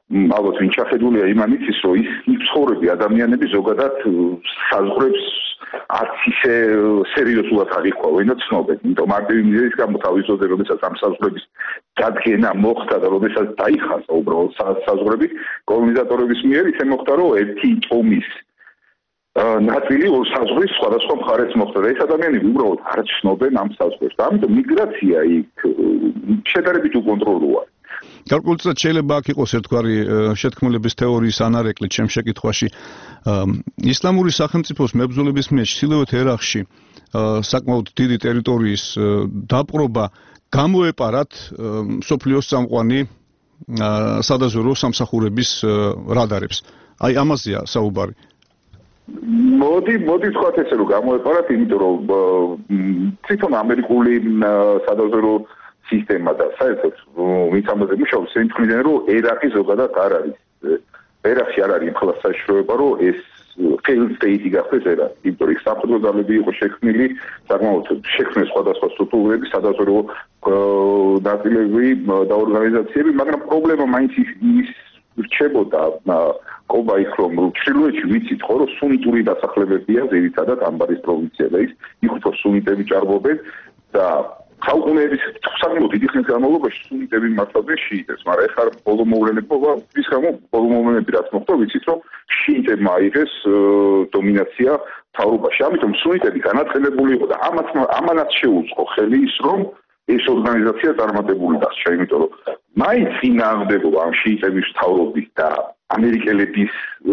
ალბათ ვინ ჩახედულია იმან იცის, რომ ის მცხოვრები ადამიანები ზოგადად საზღვრებს არც ისე სერიოზულად აღიქვა, ვინმე ცნობენ. იმიტომ მარტივი მიზეზის გამო თავის დროზე, როდესაც ამ საზღვრების დადგენა მოხდა და როდესაც დაიხაზა უბრალოდ საზღვრები კოლონიზატორების მიერ, ისე მოხდა, რომ ერთი ტომის ნაწილი ორ საზღვრის სხვადასხვა მხარეს მოხდა და ეს ადამიანები უბრალოდ არ ცნობენ ამ საზღვრებს. ამიტომ მიგრაცია იქ შედარებით უკონტროლოა. გარკვეულწილად შეიძლება აქ იყოს ერთგვარი შეთქმულების თეორიის ანარეკლი ჩემ შეკითხვაში. ისლამური სახელმწიფოს მებრძოლების მიერ ჩრდილოეთ ერაყში საკმაოდ დიდი ტერიტორიის დაპყრობა გამოეპარათ მსოფლიოს წამყვანი სადაზვერვო სამსახურების რადარებს. აი ამაზეა საუბარი. მოდი თქვათ ესე რომ გამოეპარათ, იმიტომ რომ თვითონ ამერიკული სადაზვერვო სისტემა და საერთოდ ვინც ამაზე მუშაობს, ისინი თქმენ, რომ ერაყი ზოგადად არ არის. ერაყში არ არის ხოლმე საშუალება, რომ ეს failed state გახდეს ერაყი. იმიტომ რომ სამხედრო ძალები იყო შექმნილი, საკმაოდ შექმნეს სხვადასხვა სტრუქტურები, სადაზვერვო ნაწილები და ორგანიზაციები, მაგრამ პრობლემა მაინც ის რჩებოდა ყობა იქ რომ ჩრდილოეთში ვიცით ხო რომ სუნიტური დასახლებებია ძირითადად ამბარის პროვინცია და იქ უფრო სუნიტები ჭარბობენ და საუკუნეების საკმაოდ დიდი ხნის განმავლობაში სუნიტები მართავდნენ შიიტებს, მაგრამ ეხლა ბოლო მოვლენებობა ის გამო ბოლო მოვლენები რაც მოხდა ვიცით რომ შიიტებმა აიღეს დომინაცია მთავრობაში. ამიტომ სუნიტები განაცხადებული იყო და ამანაც შეუწყო ხელი ის რომ ეს ორგანიზაცია წარმატებული დასჭა, იმიტომ რომ მაინც წინააღმდეგობა ამ შიიტების მთავრობის და ამერიკელების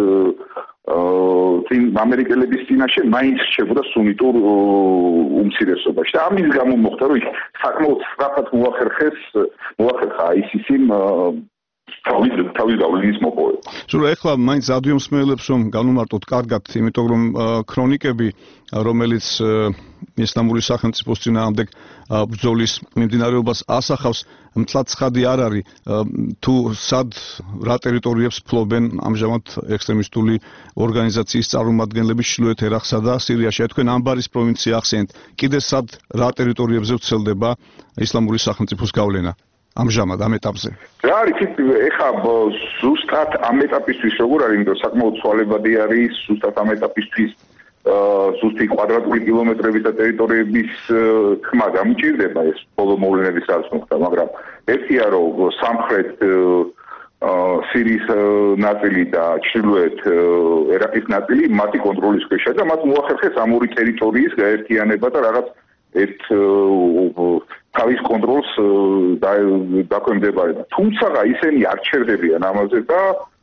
წინაშე მაინც რჩებოდა სუნიტურ უმცირესობაში. და ამის გამო მოხდა, რომ საკმაოდ სწრაფად მოახერხა ISIS-იმ თავის გავლენის მოპოვება. სულ ეხლა მაინც ადვიომსმენელებს რომ განუმარტოთ კარგად, იმიტომ რომ ქრონიკები, რომელიც ისლამური სახელმწიფოს წინააღმდეგ ბრძოლის მიმდინარეობას ასახავს, მთლად ცხადი არ არის თუ სად რა ტერიტორიებს ფლობენ ამჟამად ექსტრემისტული ორგანიზაციის წარმომადგენლები ჩრდილოეთ ერაყსა და სირიაში. თქვენ ამბარის პროვინცია ახსენეთ, კიდე სად რა ტერიტორიებზე ვრცელდება ისლამური სახელმწიფოს გავლენა? ამჟამად ამ ეტაპზე. რა არის ეხა ზუსტად ამ ეტაპისთვის როგორ არის, იმიტომ საკმაოდ ცვალებადი არის ზუსტად ამ ეტაპისთვის ზუსტი კვადრატული კილომეტრების და ტერიტორიების ხმა გამიჭირდება ეს ბოლო მოვლენების რაც მოხდა, მაგრამ ერთია რომ სამხრეთ სირიის ნაწილი და ჩრდილოეთ ერაყის ნაწილი მათი კონტროლის ქვეშა და მათ მოახერხეს ამ ორი ტერიტორიის გაერთიანება და რაღაც ერთ თავის კონტროლს დაქვემდებარება. თუმცა ისინი არ ჩერდებიან ამაზე და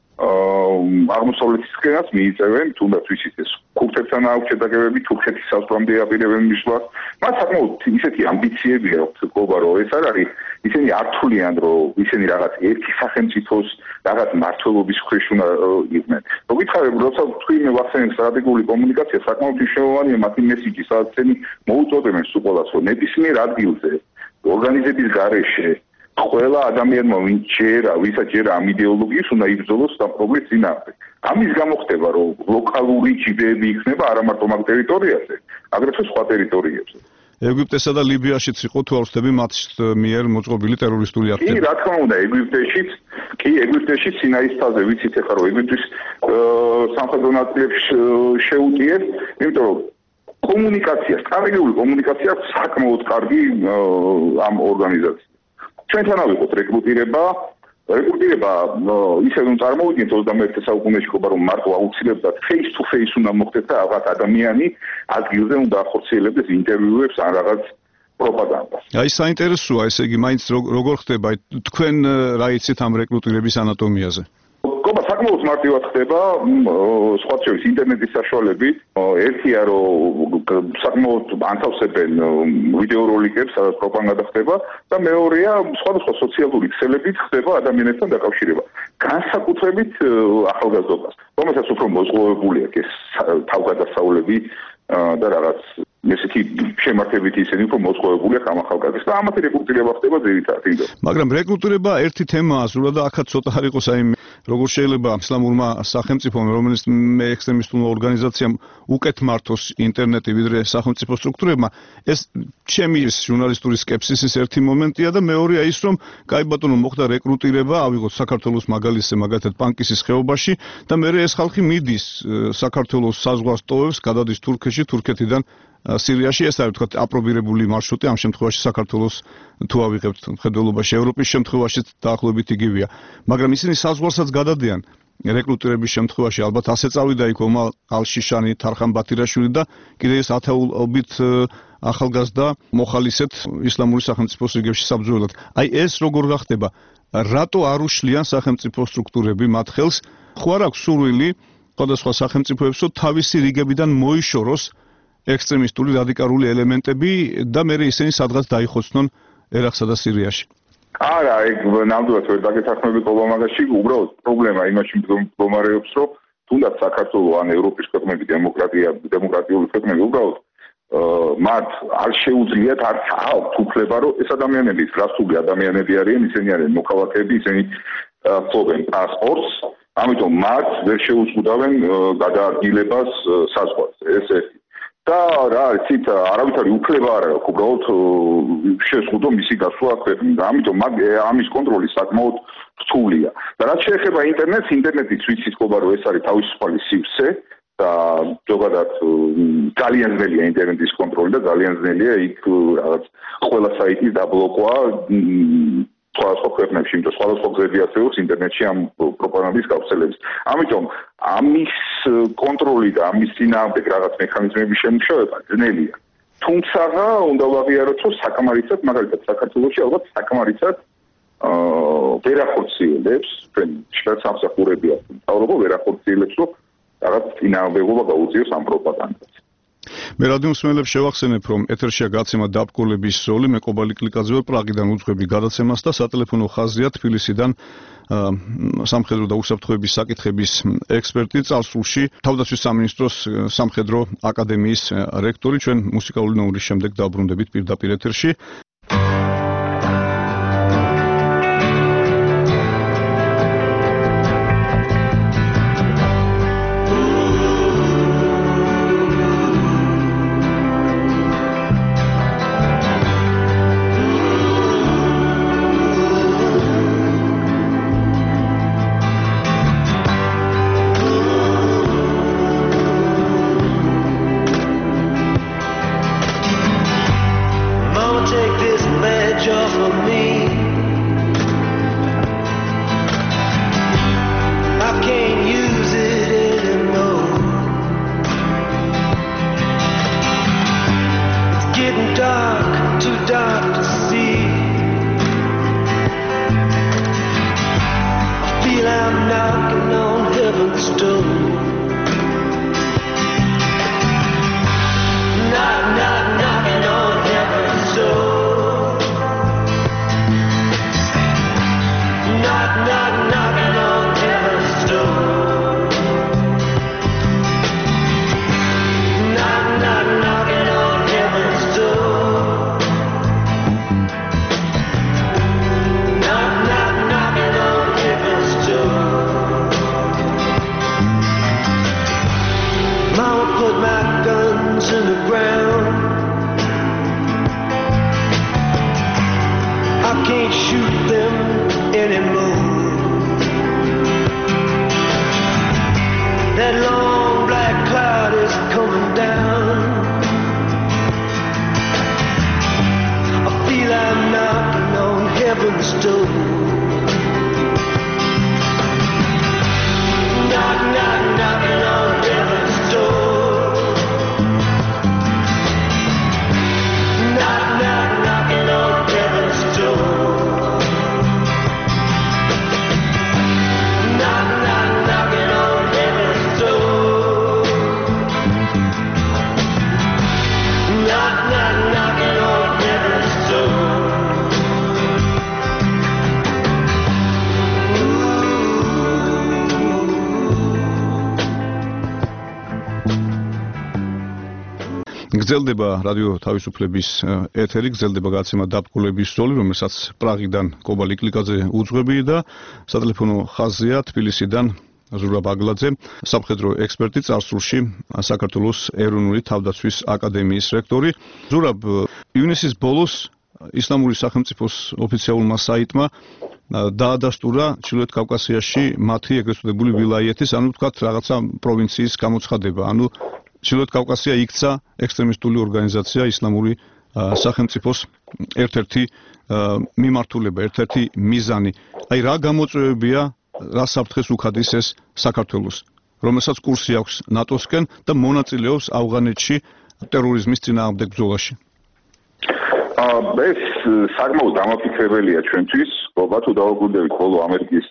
აღმოსავლეთისკენაც მიიწევენ, თუნდაც ვიცით ეს ქურთებთან აქვს შეტაკებები, თურქეთის საზღვრამდე აპირებენ მისვლას. მათ საკმაოდ ისეთი ამბიციები აქვთ გობა, რომ ეს არ არის, ისინი არ თვლიან, რომ ისინი რაღაც ერთი სახელმწიფოს რაღაც მართლობის ქვეშ უნდა იყვნენ. მოგითხარებ, როცა თქვი მე ვახსენებ სტრატეგიული კომუნიკაცია, საკმაოდ მნიშვნელოვანია მათი მესიჯი, სადაც ისინი მოუწოდებენ სულ ყველას, რომ ნებისმიერ ადგილზე ორგანიზების გარეშე ყველა ადამიანმა ვისაც ჯერა ამ იდეოლოგიის უნდა იბრძოლოს დამპყრობლის წინააღმდეგ. ამის გამო ხდება, რომ ლოკალური ჯიბეები იქნება არა მარტო მაგ ტერიტორიაზე, აგრეთვე სხვა ტერიტორიებზე. ეგვიპტესა და ლიბიაშიც იყო თუ არ ვხდები მათ მიერ მოწყობილი ტერორისტული აქტები. კი, რა თქმა უნდა, ეგვიპტეშიც სინაის თაზე ვიცით ეხლა რომ ეგვიპტის სამხედრო ნაწილებს შეუტიეს, იმიტომ რომ კომუნიკაცია, სტრატეგიული კომუნიკაცია საკმაოდ კარგი ამ ორგანიზაციას. ჩვენთან ავიღოთ რეკრუტირება ისე რომ წარმოვიდგინეთ 21 საუკუნეში ყობა რომ მარტო აუცილებლად face to face უნდა მოხდეს და რაღაც ადამიანი ადგილზე უნდა ახორციელებდეს ინტერვიუებს ან რაღაც პროპაგანდას. აი საინტერესოა, ესე იგი მაინც როგორ ხდება თქვენ რა იცით ამ რეკრუტირების ანატომიაზე? ყობა საკმაოდ მარტივად ხდება, სხვა შორის ინტერნეტის საშუალებით. ერთია რომ საკმაოდ ანთავსებენ ვიდეოროლიკებს, სადაც პროპაგანდა ხდება და მეორეა სხვადასხვა სოციალური ქსელებით ხდება ადამიანებთან დაკავშირება. განსაკუთრებით ახალგაზრდობას, რომელსაც უფრო მოზღვავებული აქვს ეს თავგადასავლები და რაღაც ესეთი შემართებით ისინი უფრო მozღვავებული აქვს ამ ახალგაზრდებს და ამათი რეკრუტირება ხდება ძირითადად. მაგრამ რეკრუტირება ერთი თემაა, ზურა და აქაც ცოტა არ იყოს აი როგორ შეიძლება ისლამურმა სახელმწიფომ, რომელიც ექსტრემისტულმა ორგანიზაციამ უკეთ მართოს ინტერნეტი ვიდრე სახელმწიფო სტრუქტურებმა, ეს ჩემი ჟურნალისტური სკეპსისის ერთი მომენტია და მეორეა ის, რომ კაი ბატონო მოხდა რეკრუტირება, ავიღოთ საქართველოს მაგალითზე, მაგალითად პანკისის ხეობაში და მე ეს ხალხი მიდის საქართველოს საზღვარს ტოვებს, გადადის თურქეთში, თურქეთიდან სირიაში, ეს არის ვთქვათ აპრობირებული მარშრუტი, ამ შემთხვევაში საქართველოს თუ ავიღებთ მხედველობაში, ევროპის შემთხვევაშიც დაახლოებით იგივეა. მაგრამ ისინი საზღვარსაც გადადიან რეკრუტირების შემთხვევაში, ალბათ ასე წავიდა იქ ომარ ალ-შიშანი, თარხან ბათირაშვილი და კიდე ეს ათეულობით ახალგაზრდა მოხალისეთ ისლამური სახელმწიფოს რიგებში საბრძოლველად. აი ეს როგორ გახდება? რატო არ უშლიან სახელმწიფო სტრუქტურები მათ ხელს? ხო არ აქვს სურვილი სხვადასხვა სახელმწიფოებს, რომ თავისი რიგებიდან მოიშოროს ექსტრემისტული რადიკალური ელემენტები და მე ისინი სადღაც დაიხოცნონ ერაყსა და სირიაში. არა, ეგ ნამდვილად ვერ დაგეთანხმები ყოლა მაგაში, უბრალოდ პრობლემა იმაში მდგომარეობს, რომ თუნდაც საქართველოს ან ევროპის ქვეყნები დემოკრატიული ქვეყნები უბრალოდ მათ არ შეუძლიათ არც აქვთ უფლება, რომ ეს ადამიანები რასული ადამიანები არიან, ისინი არიან მოქალაქეები, ისინი ფლობენ პასპორტს, ამიტომ მათ ვერ შეუზღუდავენ გადაადგილებას საზღვარზე. ეს ერთი. და რა იცით, არავითარი უფლება არ აქვს, უბრალოდ შეზღუდო მისი გასვლა ქვეყნიდან. ამიტომ ამის კონტროლი საკმაოდ რთულია. და რაც შეეხება ინტერნეტს, ინტერნეტიც ვიცით ყობა, რომ ეს არის თავისუფალი სივრცე და ზოგადად ძალიან ძნელია ინტერნეტის კონტროლი და ძალიან ძნელია იქ რაღაც ყველა საიტის დაბლოკვა სხვადასხვა ქვეყნებში, იმიტომ სხვადასხვა გზები არსებობს ინტერნეტში ამ პროპაგანდის გავრცელების. ამიტომ ამის კონტროლი და ამის წინააღმდეგ რაღაც მექანიზმების შემუშავება ძნელია. თუმცა უნდა ვაღიაროთ, რომ საკმარისად, მაგალითად საქართველოში ალბათ საკმარისად ვერ ახორციელებს, ჩვენ შეიძლება სამსახურები აქვს, მთავრობა ვერ ახორციელებს, რომ რაღაც წინააღმდეგობა გაუწიოს ამ პროპაგანდას. მე რადიო მსმენელებს შევახსენებ, რომ ეთერშია გაცემა დაბკოლების როლი, მე კობალი კლიკაძე ვარ, პრაღიდან უძღვები გადაცემას და სატელეფონო ხაზია თბილისიდან სამხედრო და უსაფრთხოების საკითხების ექსპერტი, წარსულში თავდაცვის სამინისტროს სამხედრო აკადემიის რექტორი. ჩვენ მუსიკალური ნომრის შემდეგ დავბრუნდებით პირდაპირ ეთერში. გრძელდება რადიო თავისუფლების ეთერი, გრძელდება გაცემა დაბკოლების ზოლი, რომელსაც პრაღიდან კობა ლიკლიკაძე უძღვები და სატელეფონო ხაზია თბილისიდან ზურაბ აგლაძე, სამხედრო ექსპერტი, წარსულში საქართველოს ეროვნული თავდაცვის აკადემიის რექტორი. ზურაბ, ივნისის ბოლოს ისლამური სახელმწიფოს ოფიციალურმა საიტმა დაადასტურა ჩრდილოეთ კავკასიაში მათი ეგრეთ წოდებული ვილაიეთის, ანუ ვთქვათ, რაღაცა პროვინციის გამოცხადება. ანუ ჩრდილოეთ კავკასია იქცა ექსტრემისტული ორგანიზაცია ისლამური სახელმწიფოს ერთ-ერთი მიმართულება, ერთ-ერთი მიზანი. აი რა გამოწვევებია, რა საფრთხეს უხადის ეს საქართველოს, რომელსაც კურსი აქვს ნატოსკენ და მონაწილეობს ავღანეთში ტერორიზმის წინააღმდეგ ბრძოლაში. ეს საკმაოდ დამაფიქრებელია ჩვენთვის, თუ დავაკვირდებით ხოლო ამერიკის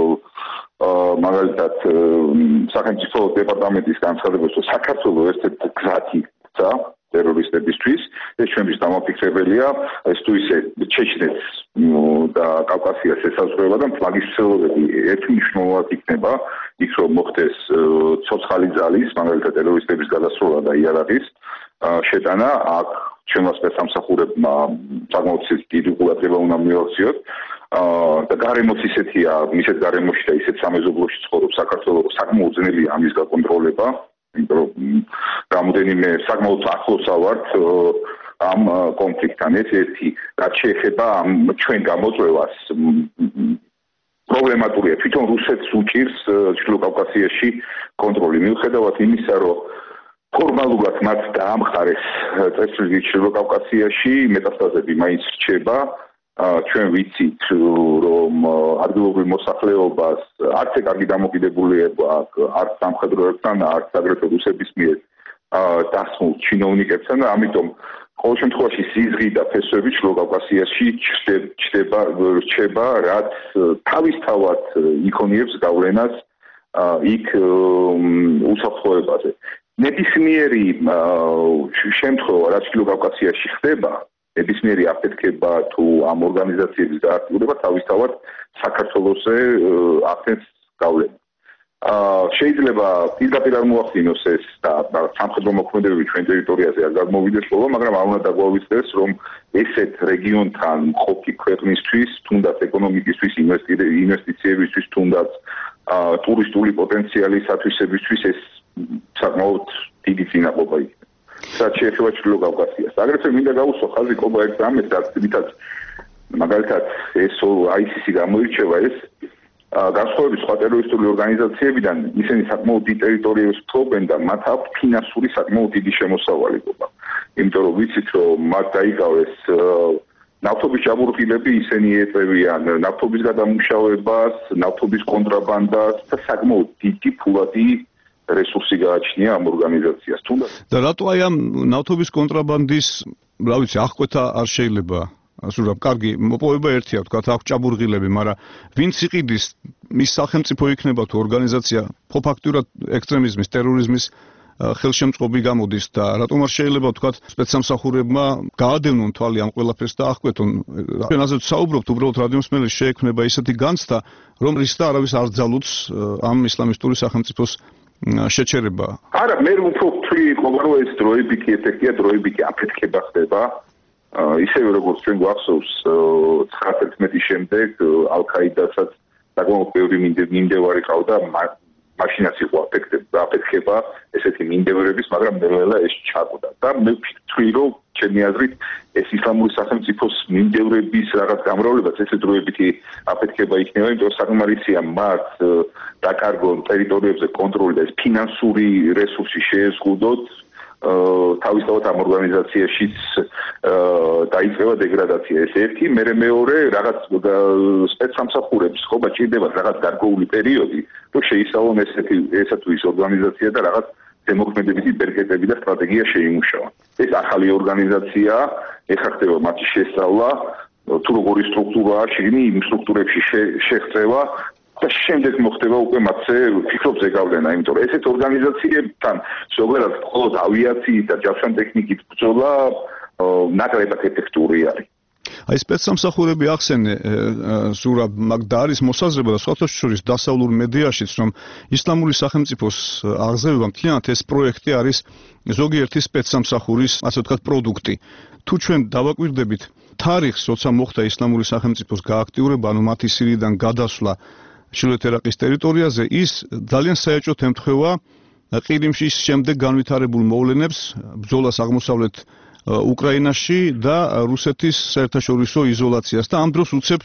მაგალითად სახელმწიფო დეპარტამენტის განცხადებას, რომ საქართველოს ერთ-ერთი გზათი გზა ტერორისტებისთვის, ეს ჩვენთვის დამაფიქრებელია, ეს თუ ისე ჩეჩნეთს და კავკასიას ესაზღვრება და მაგისტრალები ერთმნიშვნელოვნად იქნება, იქ რომ მოხდეს ცოცხალი ძალის, მაგალითად ტერორისტების გადასროლა და იარაღის შეტანა, აქ ჩვენმა სპეცსამსახურებმა საკმაოდ დიდი ყურადღება უნდა მიაქციოთ და გარემოც ისეთია, ისეთ გარემოში და ისეთ სამეზობლოში ცხოვრობს საქართველოს, საკმაოდ ძნელია ამის გაკონტროლება, იმიტომ რომ რამოდენიმე საკმაოდ ახლოს ავართ ამ კონფლიქტთან. ეს ერთი, რაც შეეხება ჩვენ გამოწვევას, პრობლემატურია. თვითონ რუსეთს უჭირს ჩრდილო კავკასიაში კონტროლი, მიუხედავად იმისა, რომ ფორმალურად მათ დაამხარეს წესრიგი ჩრდილო კავკასიაში, მეტასტაზები მაინც რჩება. ჩვენ ვიცით, რომ ადგილობრივ მოსახლეობას არც კარგი დამოკიდებულება აქვს, არც სამხედროებთან, არც აგრეთვე რუსების მიერ დასმულ ჩინოვნიკებთან და ამიტომ ყოველ შემთხვევაში სიზღი და ფესვები ჩრდილო კავკასიაში რჩება, რაც თავისთავად იქონიებს გავლენას იქ უსაფრთხოებაზე. ნებისმიერი შემთხვევა, რაც ჩრდილო კავკასიაში ხდება, ნებისმიერი აფეთქება თუ ამ ორგანიზაციების გააქტიურება თავისთავად საქართველოსზე ახდენს გავლენას. შეიძლება პირდაპირ არ მოახდინოს ეს და სამხედრო მოქმედებები ჩვენ ტერიტორიაზე არ გამოვიდეს ხოლმე, მაგრამ არ უნდა დაგვაუწყდეს, რომ ესეთ რეგიონთან მყოფი ქვეყნისთვის, თუნდაც ეკონომიკისთვის, ინვესტიციებისთვის, თუნდაც ტურისტული პოტენციალის ათვისებისთვის ეს საკმაოდ დიდი წინააღმდეგობა იქნება. რაც შეეხება ჩრდილო კავკასიას. აგრეთვე მინდა გავუსვა ხაზი კობა ერთ რამეს, რითაც მაგალითად ეს ISIS-ი გამოირჩევა, ეს განსხვავებით სხვა ტერორისტული ორგანიზაციებიდან, ისინი საკმაოდ დიდ ტერიტორიებს ფლობენ და მათ აქვთ ფინანსური საკმაოდ დიდი შემოსავალი ყობა. იმიტომ რომ ვიცით, რომ მათ დაიკავეს ნავთობის ჭაბურღილები, ისინი ეწევიან ნავთობის გადამუშავებას, ნავთობის კონტრაბანდას და საკმაოდ დიდი ფულადი რესურსი გააჩნია ამ ორგანიზაციას. თუნდაც და რატო აი ამ ნავთობის კონტრაბანდის, რა ვიცი, აღკვეთა არ შეიძლება? ზურაბ, კარგი, მოპოვება ერთია, ვთქვათ, აქვს ჭაბურღილები, მაგრამ ვინც იყიდის, მის სახელმწიფო იქნება თუ ორგანიზაცია, ფაქტურად ექსტრემიზმის, ტერორიზმის ხელშემწყობი გამოდის და რატომ არ შეიძლება, ვთქვათ, სპეცსამსახურებმა გაადევნონ თვალი ამ ყველაფერს და აღკვეთონ? ჩვენ ასე ვსაუბრობთ, უბრალოდ რადიომსმენელს შეექმნება ისეთი განცდა, რომ რის და არავის არ ძალუძს ამ ისლამისტური სახელმწიფოს შეჩერება. არა, მე უფრო ვთვლი, რომ ეს დროებითი ეფექტია, დროებითი აფეთქება ხდება. ისევე როგორც ჩვენ გვახსოვს 9/11-ის შემდეგ ალ-ყაიდასაც საკმაოდ ბევრი მიმდევარი ყავდა, მაშინაც იყო აფეთქება ესეთი მიმდევრების, მაგრამ ნელ-ნელა ეს ჩაკვდა. და მე ვთვლი, რომ ჩემი აზრით ეს ისლამური სახელმწიფოს მიმდევრების რაღაც გამრავლებაც ესე დროებითი აფეთქება იქნება, იმიტომ რომ საკმარისია მათ დაკარგონ ტერიტორიებზე კონტროლი და ეს ფინანსური რესურსი შეეზღუდოთ, თავისთავად ამ ორგანიზაციაშიც დაიწყება დეგრადაცია. ეს ერთი, მეორე რაღაც სპეცსამსახურებს ხობა ჭირდებათ რაღაც გარკვეული პერიოდი, რომ შეისწავლონ ესა თუ ის ორგანიზაცია და რაღაც ზემოქმედებითი ბერკეტები და სტრატეგია შეიმუშავა. ეს ახალი ორგანიზაცია, ეხლა ხდება მათი შესწავლა, თუ როგორი სტრუქტურაა, შიგნით იმ სტრუქტურებში შეღწევა და შემდეგ მოხდება უკვე მათზე ფიქრობ ზეგავლენა, იმიტომ რომ ესეთ ორგანიზაციებთან ზოგადად მხოლოდ ავიაციის და ჯავშანტექნიკის ბრძოლა ნაკლებად ეფექტური არის. აი სპეცსამსახურები ახსენე ზურაბ, მაგ და არის მოსაზრება და სხვათა შორის დასავლურ მედიაშიც, რომ ისლამური სახელმწიფოს აღზევება მთლიანად ეს პროექტი არის ზოგიერთი სპეცსამსახურის, ასე ვთქვათ, პროდუქტი. თუ ჩვენ დავაკვირდებით თარიღს, როცა მოხდა ისლამური სახელმწიფოს გააქტიურება, ანუ მათი სირიიდან გადასვლა ჩრდილოეთ ერაყის ტერიტორიაზე, ის ძალიან საეჭვოდ ემთხვევა ყირიმშის შემდეგ განვითარებულ მოვლენებს, ბრძოლას აღმოსავლეთ უკრაინაში და რუსეთის საერთაშორისო იზოლაციას და ამ დროს უცებ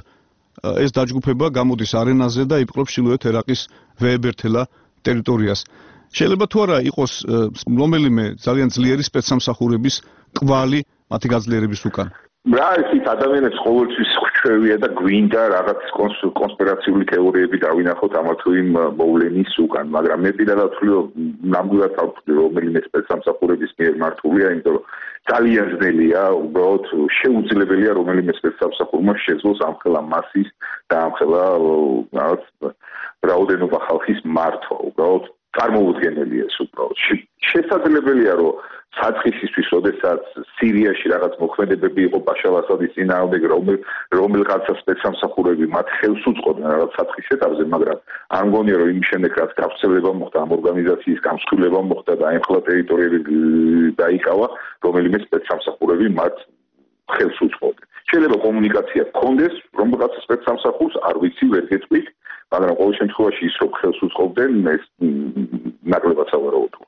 ეს დაჯგუფება გამოდის არენაზე და იპყრობს ჩრდილოეთ ერაყის ვეებერთელა ტერიტორიას. შეიძლება თუ არა იყოს რომელიმე ძალიან ძლიერი სპეცსამსახურების კვალი მათი გაძლიერების უკან. რა არის ის ადამიანებს ყოველთვის ხვჩევია და გვინდა რაღაც კონსპირაციული თეორიები დავინახოთ ამა თუ იმ მოვლენის უკან, მაგრამ მე პირადად ვთვლი, რომ ნამდვილად რომელიმე სპეცსამსახურების მიერ მართულია, იმიტომ რომ ძალიან ძნელია, უბრალოდ შეუძლებელია რომელიმე სპეცსამსახურმა შეძლოს ამხელა მასის და ამხელა რაღაც რაოდენობა ხალხის მართვა, უბრალოდ წარმოუდგენელია ეს უბრალოდ. შესაძლებელია, რომ საწყისისთვის, როდესაც სირიაში რაღაც მოქმედებები იყო ბაშარ ასადის წინააღმდეგ, რომელიღაცა სპეცსამსახურები მათ ხელს უწყობდნენ რაღაც საწყის ეტაპზე, მაგრამ არ მგონია, რომ იმ შემდეგ რაც გავრცელება მოხდა ამ ორგანიზაციის გამსხვილება მოხდა და აიმხელა ტერიტორიები დაიკავა, რომელიმე სპეცსამსახურები მათ ხელს უწყობდნენ. შეიძლება კომუნიკაცია გქონდეს, რომელიღაცა სპეცსამსახურს არ ვიცი, ვერ გეტყვით, მაგრამ ყოველ შემთხვევაში ის რომ ხელს უწყობდნენ, ეს ნაკლებად სავარაუდოა.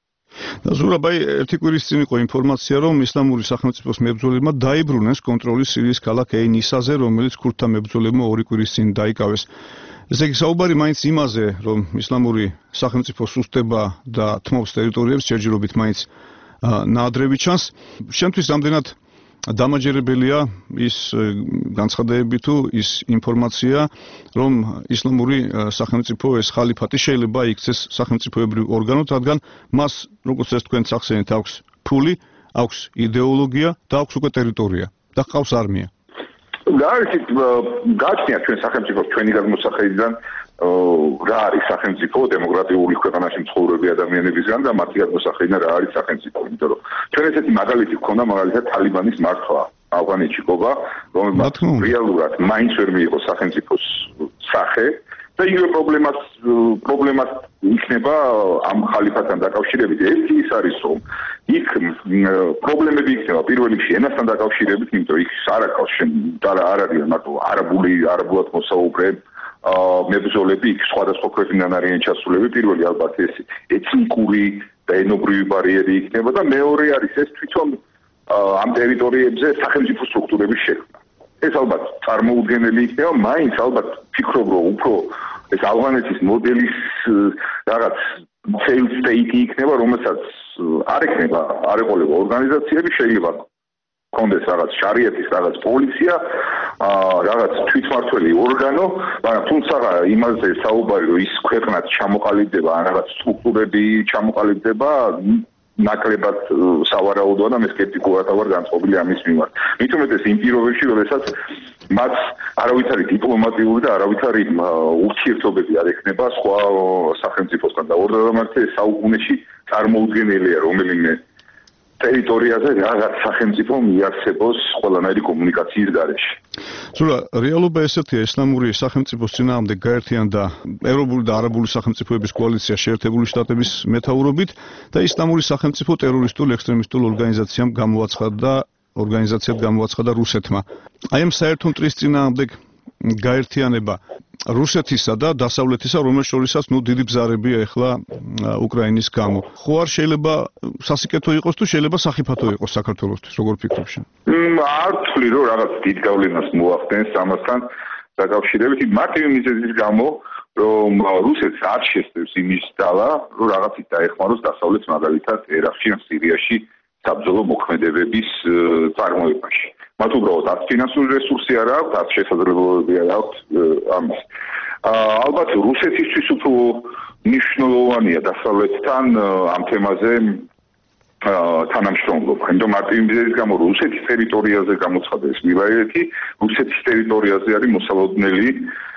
და ზურაბაი, ერთი კვირის წინ იყო ინფორმაცია, რომ ისლამური სახელმწიფოს მებრძოლებმა დაიბრუნეს კონტროლი სირიის ქალაქ ეინისაზე, რომელიც ქურთთა მებრძოლებმა 2 კვირის წინ დაიკავეს. ესე იგი, საუბარი მაინც იმაზე, რომ ისლამური სახელმწიფო სუსტება და თმობს ტერიტორიებს, ჯერჯერობით მაინც ნაადრევი ჩანს. შემთთვის რამდენად დამაჯერებელია ის განცხადებები თუ ის ინფორმაცია, რომ ისლამური სახელმწიფო ეს ხალიფატი შეიძლება იქცეს სახელმწიფოებრივ ორგანოდ, რადგან მას, როგორც ეს თქვენ ახსენეთ, აქვს ფული, აქვს იდეოლოგია და აქვს უკვე ტერიტორია და ჰყავს არმია. რა არის გაჩნია ჩვენ სახელმწიფოს ჩვენი გადმოსახედიდან რა არის სახელმწიფო დემოკრატიული ქვეყანაში მცხოვრები ადამიანებისგან და მათი გადმოსახედიდან რა არის სახელმწიფო, იმიტომ რომ ჩვენ ესეთი მაგალითი გქონდა მაგალითად თალიბანის მართვა ავღანეთში ყობა, რომელმაც რეალურად მაინც ვერ მიიღო სახელმწიფოს სახე და იგივე პრობლემას იქნება ამ ხალიფატთან დაკავშირებით. ერთი ის არის, რომ იქ პრობლემები იქნება პირველ რიგში ენასთან დაკავშირებით, იმიტომ რომ იქ არ აქვს არ არის მარტო არაბულად მოსაუბრე მებრძოლები, იქ სხვადასხვა ქვეყნიდან არიან ჩასულები. პირველი ალბათ ეს ეთნიკური და ენობრივი ბარიერი იქნება და მეორე არის ეს თვითონ ამ ტერიტორიებზე სახელმწიფო სტრუქტურების შექმნა. ეს ალბათ წარმოუდგენელი იქნება, მაინც ალბათ ფიქრობ, რომ უფრო ეს ავღანეთის მოდელის რაღაც failed state იქნება, რომელსაც არ ექნება, არ ეყოლება ორგანიზაციები, შეიძლება კონდეს რაღაც შარიათის რაღაც პოლიცია, რაღაც თვითმართველი ორგანო, მაგრამ თუმცა იმაზე საუბარი, რომ ის ქვეყნად ჩამოყალიბდება, რაღაც სტრუქტურები ჩამოყალიბდება, ნაკლებად სავარაუდოა და მე სკეპტიკურად ვარ განწყობილი ამის მიმართ. მით უმეტეს იმ პირობებში, როდესაც მათ არავითარი დიპლომატიური და არავითარი ურთიერთობები არ ექნება სხვა სახელმწიფოსთან და ორდამართე საუკუნეში წარმოუდგენელია რომელიმე ტერიტორიაზე რაღაც სახელმწიფო მიარსებოს ყველანაირი კომუნიკაციის გარეშე. ზურა, რეალობა ესეთია, ისლამური სახელმწიფოს წინააღმდეგ გაერთიანდა ევროპული და არაბული სახელმწიფოების კოალიცია შეერთებული შტატების მეთაურობით და ისლამური სახელმწიფო ტერორისტულ ექსტრემისტულ ორგანიზაციად გამოაცხადა რუსეთმა. აი ამ საერთო მტრის წინააღმდეგ გაერთიანება რუსეთისა და დასავლეთისა, რომელშიც შორისაც დიდი ბზარებია ახლა უკრაინის გამო. ხო არ შეიძლება სასიკეთო იყოს თუ შეიძლება სახიფათო იყოს საქართველოსთვის, როგორ ფიქრობ შენ? არ ვთვლი, რომ რაღაც დიდ გავლენას მოახდენს ამასთან დაკავშირებით, მარტივი მიზეზის გამო, რომ რუსეთს არ შესწევს იმის დალა, რომ რაღაცით დაეხმაროს დასავლეთს მაგალითად ერაყში ან სირიაში საბრძოლო მოქმედებების წარმოებაში. მათ უბრალოდ არც ფინანსური რესურსი არ აქვს, არც შესაძლებლობები არ აქვს ამის. ალბათ რუსეთისთვის უფრო მნიშვნელოვანია დასავლეთთან ამ თემაზე თანამშრომლობა. იმიტომ მარტივი მიზეზის გამო რუსეთის ტერიტორიაზე გამოცხადეს ვილაიეთი, რუსეთის ტერიტორიაზე არის მოსალოდნელი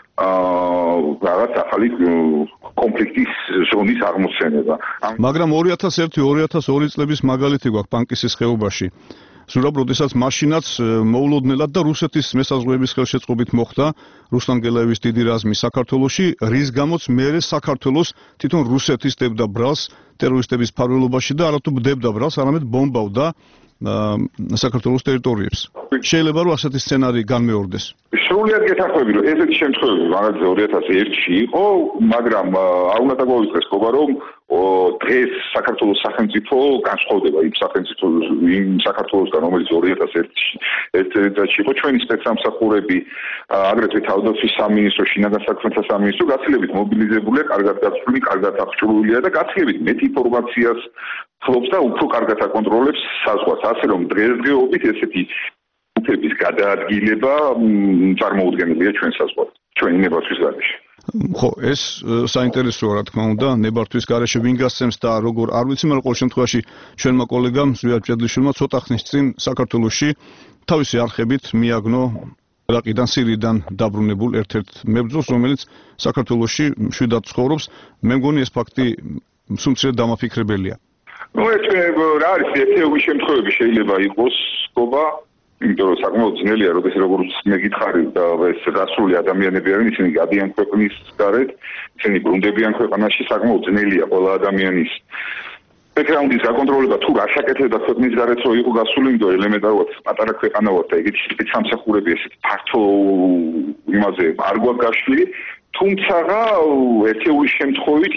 რაღაც ახალი კონფლიქტის ზონის აღმოცენება. მაგრამ 2001-2002 წლების მაგალითი გვაქვს პანკისის ხეობაში. ზურაბ, როდესაც მაშინაც მოულოდნელად და რუსეთის მესაზღვრეების ხელშეწყობით მოხდა რუსლან გელაევის დიდი რაზმი საქართველოში, რის გამოც მერე საქართველოს თვითონ რუსეთის დებდა ბრალს ტერორისტების ფარველობაში და არათუ დებდა ბრალს, არამედ ბომბავდა საქართველოს ტერიტორიებს. შეიძლება რომ ასეთი სცენარი განმეორდეს. სრულიად გეთანხმები, რომ ესეთი შემთხვევები მაგალითად 2001-ში იყო, მაგრამ არ უნდა დაგვაუწყდეს ყობა, რომ დღეს საქართველოს სახელმწიფო განსხვავდება იმ საქართველოსგან, რომელიც 2001 წელს იყო. ჩვენი სპეცსამსახურები, აგრეთვე თავდაცვის სამინისტრო, შინაგან საქმეთა სამინისტრო გაცილებით მობილიზებულია, კარგად გაწვრილი, კარგად აღჭურვილია და გაცილებით მეტ ინფორმაციას ფლობს და უფრო კარგად აკონტროლებს საზღვარს. ასე რომ დღესდღეობით ესეთი უფლების გადაადგილება წარმოუდგენელია ჩვენ საზღვარზე, ჩვენი ნებართვის გარეშე. ხო, ეს საინტერესოა რა თქმა უნდა, ნებართვის გარეშე ვინ გასცემს და როგორ არ ვიცი, მაგრამ ყოველ შემთხვევაში ჩვენმა კოლეგამ ზვიად ჭედლიშვილმა ცოტა ხნის წინ საქართველოში თავისი არხებით მიაგნო ერაყიდან, სირიიდან დაბრუნებულ ერთ-ერთ მებრძოლს, რომელიც საქართველოში მშვიდად ცხოვრობს. მე მგონი ეს ფაქტი სულ დამაფიქრებელია. ეს რა არის ერთეულის შემთხვევები შეიძლება იყოს ყობა, იმიტომ რომ საკმაოდ ძნელია, როგორც მე გითხარი და ეს გასული ადამიანები არიან, ისინი გადიან ქვეყნის გარეთ, ისინი ბრუნდებიან ქვეყანაში, საკმაოდ ძნელია ყველა ადამიანის ბექგრაუნდის გაკონტროლება თუ რა შეკეთებდა ქვეყნის გარეთ რო იყო გასული, იმიტომ ელემენტარულად პატარა ქვეყანა ვარ და ეგეთი სპეცსამსახურები ესეთ ფართო იმაზე არ გვაქვს გაშლილი, თუმცა ერთეულის შემთხვევით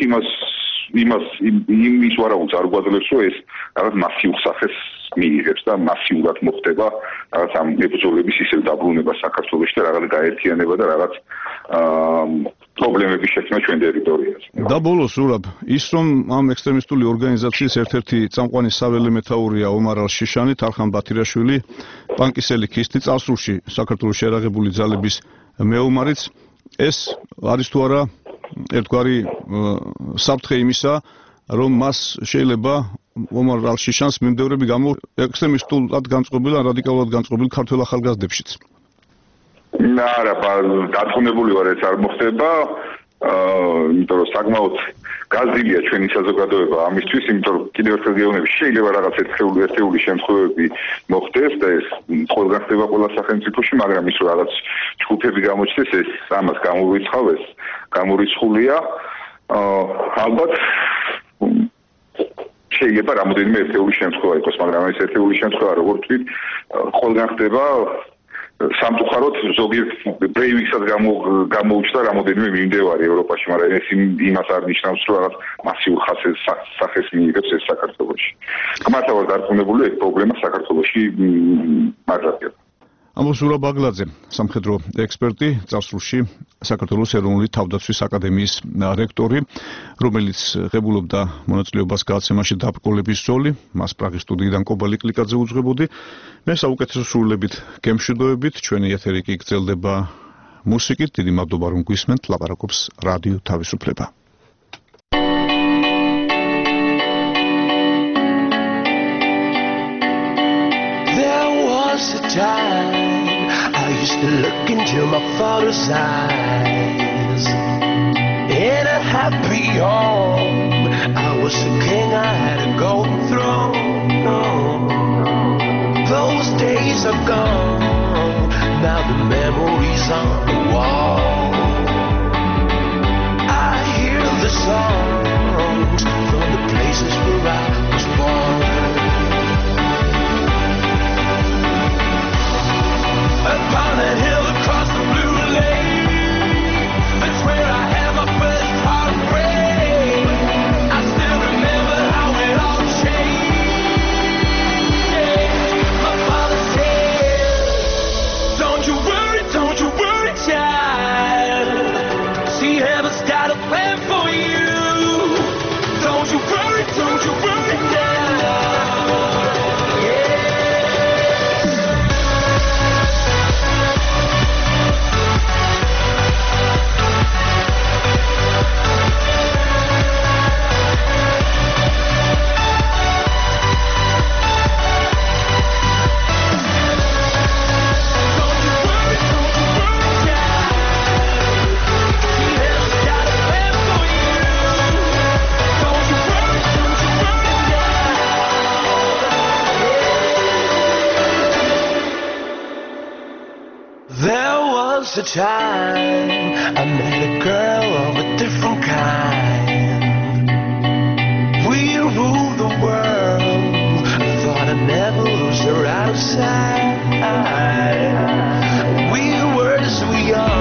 იმის ვარაუდს არ გვაძლევს, რომ ეს რაღაც მასიურ სახეს მიიღებს და მასიურად მოხდება რაღაც ამ მებრძოლების ისევ დაბრუნება საქართველოში და რაღაც გაერთიანება და რაღაც პრობლემების შექმნა ჩვენ ტერიტორიაზე. და ბოლოს ზურაბ, ის რომ ამ ექსტრემისტული ორგანიზაციის ერთ-ერთი წამყვანი საველე მეთაურია ომარ ალ-შიშანი, თარხან ბათირაშვილი, პანკისელი ქისტი წარსულში საქართველოს შეერაღებული ძალების მეომარიც, ეს არის თუ არა ერთგვარი საფრთხე იმისა, რომ მას შეიძლება ომარ ალ-შიშანს მიმდევრები ექსტრემისტულად განწყობილ ან რადიკალურად განწყობილ ქართველ ახალგაზრდებშიც. არა, დარწმუნებული ვარ, ეს არ მოხდება, იმიტომ რომ საკმაოდ გაზრდილია ჩვენი საზოგადოება ამისთვის, იმიტომ რომ კიდევ ერთხელ გეუბნები, შეიძლება რაღაც ერთეული შემთხვევები მოხდეს და ეს ყველგან ხდება ყველა სახელმწიფოში, მაგრამ ის რომ რაღაც ჯგუფები გამოჩნდეს, ეს ამას გამორიცხულია. ალბათ შეიძლება რამოდენიმე ერთეული შემთხვევა იყოს, მაგრამ ეს ერთეული შემთხვევა როგორც ვთქვით, ყველგან ხდება. სამწუხაროდ ზოგიერთ ბრეივიკსაც გამოუჩნდა რამოდენიმე მიმდევარი ევროპაში, მაგრამ ეს იმას არ ნიშნავს, რომ რაღაც მასიურ სახეს მიიღებს ეს საქართველოში. კმათა ვარ დარწმუნებული, ეს პრობლემა საქართველოში მართლაც. ამბობს ზურაბ ბაგლაძე, სამხედრო ექსპერტი, წარსულში საქართველოს ეროვნული თავდაცვის აკადემიის რექტორი, რომელიც ღებულობდა მონაწილეობას გადაცემაში დაბრკოლების ზოლი, მას პრაღის სტუდიიდან კობალი კლიკაძე უძღვებოდი. მე საუკეთესო სრულებით გემშვიდობებით, ჩვენი ეთერი კი გრძელდება მუსიკით. დიდი მადლობა რომ გვისმენთ, ლაპარაკობს რადიო თავისუფლება. Time I used to look into my father's eyes. In a happy home, I was a king, I had a golden throne. Those days are gone, now the memories on the wall. I hear the songs from the places where I was born. Upon that hill across the blue lake, that's where I had my first heartbreak. I still remember how it all changed. My father said, don't you worry, child. once a time I met a girl of a different kind. We ruled the world. I thought I'd never lose her out of sight. We were as we are.